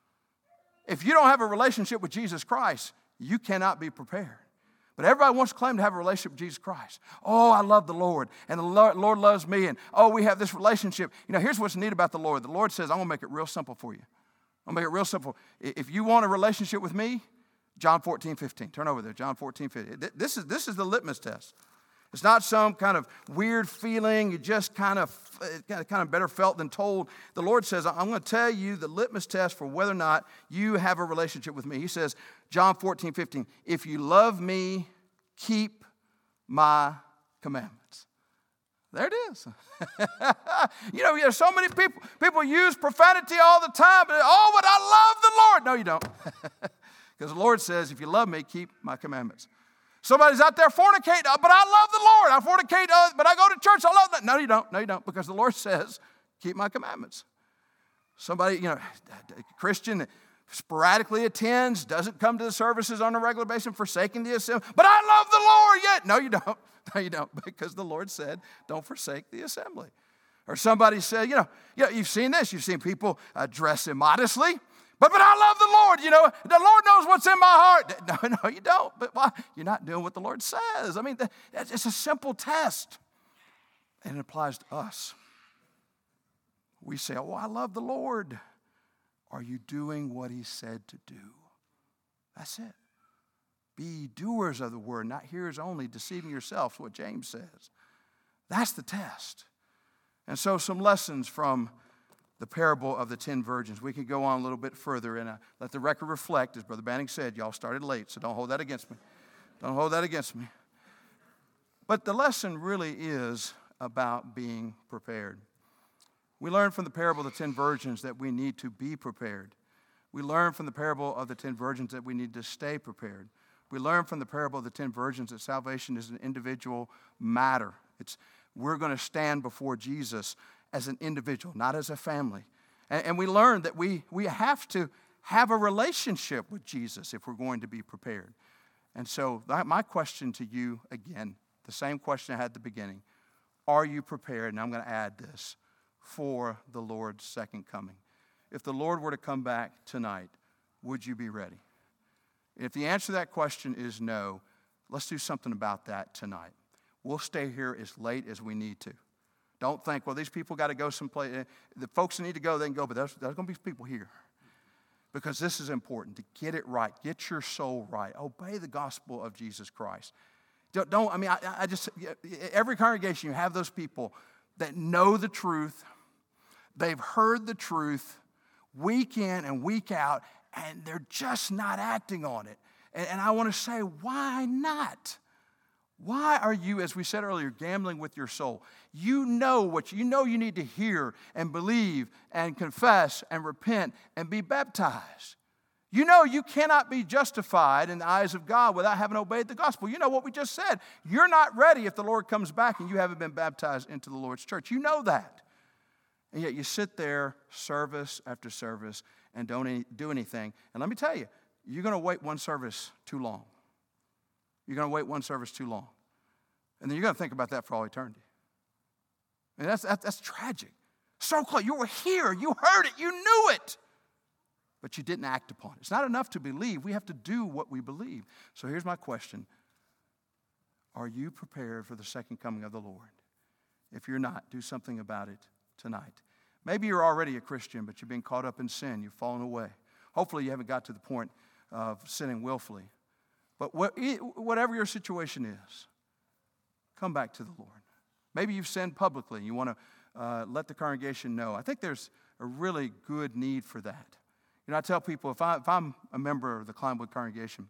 If you don't have a relationship with Jesus Christ, you cannot be prepared. But everybody wants to claim to have a relationship with Jesus Christ. Oh, I love the Lord, and the Lord, Lord loves me, and oh, we have this relationship. You know, here's what's neat about the Lord. The Lord says, I'm going to make it real simple for you. I'm going to make it real simple. If you want a relationship with me, John fourteen, fifteen. Turn over there, John fourteen, fifteen. This is, this is the litmus test. It's not some kind of weird feeling. You just kind of, kind of better felt than told. The Lord says, I'm going to tell you the litmus test for whether or not you have a relationship with me. He says, John fourteen, fifteen, if you love me, keep my commandments. There it is. You know, there's so many people, people use profanity all the time. But, oh, but I love the Lord. No, you don't. Because the Lord says, if you love me, keep my commandments. Somebody's out there fornicating, but I love the Lord. I fornicate, uh, but I go to church. I love that. No, you don't. No, you don't. Because the Lord says, keep my commandments. Somebody, you know, a Christian that sporadically attends, doesn't come to the services on a regular basis, forsaking the assembly. But I love the Lord yet. No, you don't. No, you don't. Because the Lord said, don't forsake the assembly. Or somebody said, you know, you know you've seen this. You've seen people uh, dress immodestly. But, but I love the Lord, you know. The Lord knows what's in my heart. No, no, you don't. But why? You're not doing what the Lord says. I mean, it's a simple test. And it applies to us. We say, oh, I love the Lord. Are you doing what he said to do? That's it. Be doers of the word, not hearers only, deceiving yourselves, what James says. That's the test. And so some lessons from the parable of the ten virgins. We could go on a little bit further and uh, let the record reflect. As Brother Banning said, y'all started late, so don't hold that against me. Don't hold that against me. But the lesson really is about being prepared. We learn from the parable of the ten virgins that we need to be prepared. We learn from the parable of the ten virgins that we need to stay prepared. We learn from the parable of the ten virgins that salvation is an individual matter. It's we're going to stand before Jesus as an individual, not as a family. And, and we learn that we, we have to have a relationship with Jesus if we're going to be prepared. And so that, my question to you, again, the same question I had at the beginning. Are you prepared? And I'm going to add this, for the Lord's second coming. If the Lord were to come back tonight, would you be ready? If the answer to that question is no, let's do something about that tonight. We'll stay here as late as we need to. Don't think, well, these people got to go someplace. The folks that need to go, they can go, but there's, there's going to be people here. Because this is important, to get it right. Get your soul right. Obey the gospel of Jesus Christ. Don't, don't I mean, I, I just, every congregation, you have those people that know the truth. They've heard the truth week in and week out, and they're just not acting on it. And, and I want to say, why not? Why are you, as we said earlier, gambling with your soul? You know what you know you need to hear and believe and confess and repent and be baptized. You know you cannot be justified in the eyes of God without having obeyed the gospel. You know what we just said. You're not ready if the Lord comes back and you haven't been baptized into the Lord's church. You know that. And yet you sit there service after service and don't any, do anything. And let me tell you, you're going to wait one service too long. You're going to wait one service too long. And then you're going to think about that for all eternity. And that's, that's, that's tragic. So close. You were here. You heard it. You knew it. But you didn't act upon it. It's not enough to believe. We have to do what we believe. So here's my question. Are you prepared for the second coming of the Lord? If you're not, do something about it tonight. Maybe you're already a Christian, but you've been caught up in sin. You've fallen away. Hopefully you haven't got to the point of sinning willfully. But whatever your situation is, come back to the Lord. Maybe you've sinned publicly and you want to uh, let the congregation know. I think there's a really good need for that. You know, I tell people, if, I, if I'm a member of the Clinewood congregation,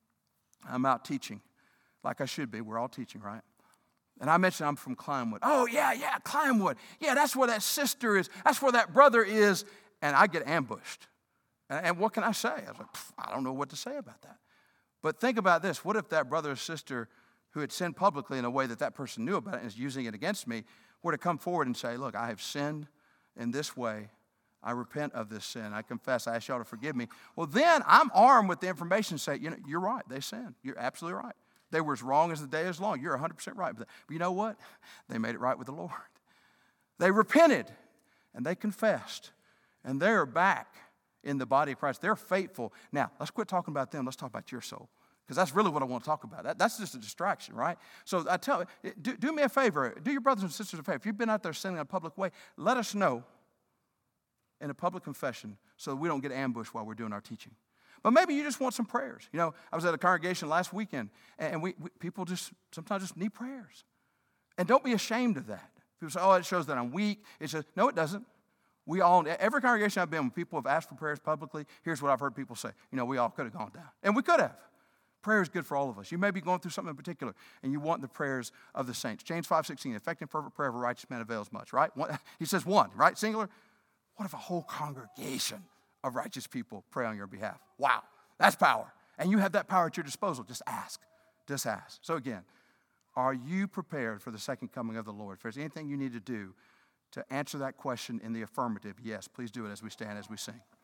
I'm out teaching, like I should be. We're all teaching, right? And I mention I'm from Clinewood. Oh, yeah, yeah, Clinewood. Yeah, that's where that sister is. That's where that brother is. And I get ambushed. And, and what can I say? I was like, I don't know what to say about that. But think about this. What if that brother or sister who had sinned publicly in a way that that person knew about it and is using it against me were to come forward and say, look, I have sinned in this way. I repent of this sin. I confess. I ask y'all to forgive me. Well, then I'm armed with the information to say, you know, you're right. They sinned. You're absolutely right. They were as wrong as the day is long. You're one hundred percent right. But you know what? They made it right with the Lord. They repented and they confessed. And they're back in the body of Christ. They're faithful. Now, let's quit talking about them. Let's talk about your soul. Because that's really what I want to talk about. That, that's just a distraction, right? So I tell you, do, do me a favor. Do your brothers and sisters a favor. If you've been out there sinning in a public way, let us know in a public confession so that we don't get ambushed while we're doing our teaching. But maybe you just want some prayers. You know, I was at a congregation last weekend, and we, we people just sometimes just need prayers. And don't be ashamed of that. People say, oh, it shows that I'm weak. It says, no, it doesn't. We all, every congregation I've been, when people have asked for prayers publicly, here's what I've heard people say. You know, we all could have gone down. And we could have. Prayer is good for all of us. You may be going through something in particular, and you want the prayers of the saints. James five sixteen, effective fervent prayer of a righteous man avails much, right? One, he says one, right? Singular. What if a whole congregation of righteous people pray on your behalf? Wow, that's power. And you have that power at your disposal. Just ask. Just ask. So again, are you prepared for the second coming of the Lord? If there's anything you need to do to answer that question in the affirmative, yes, please do it as we stand, as we sing.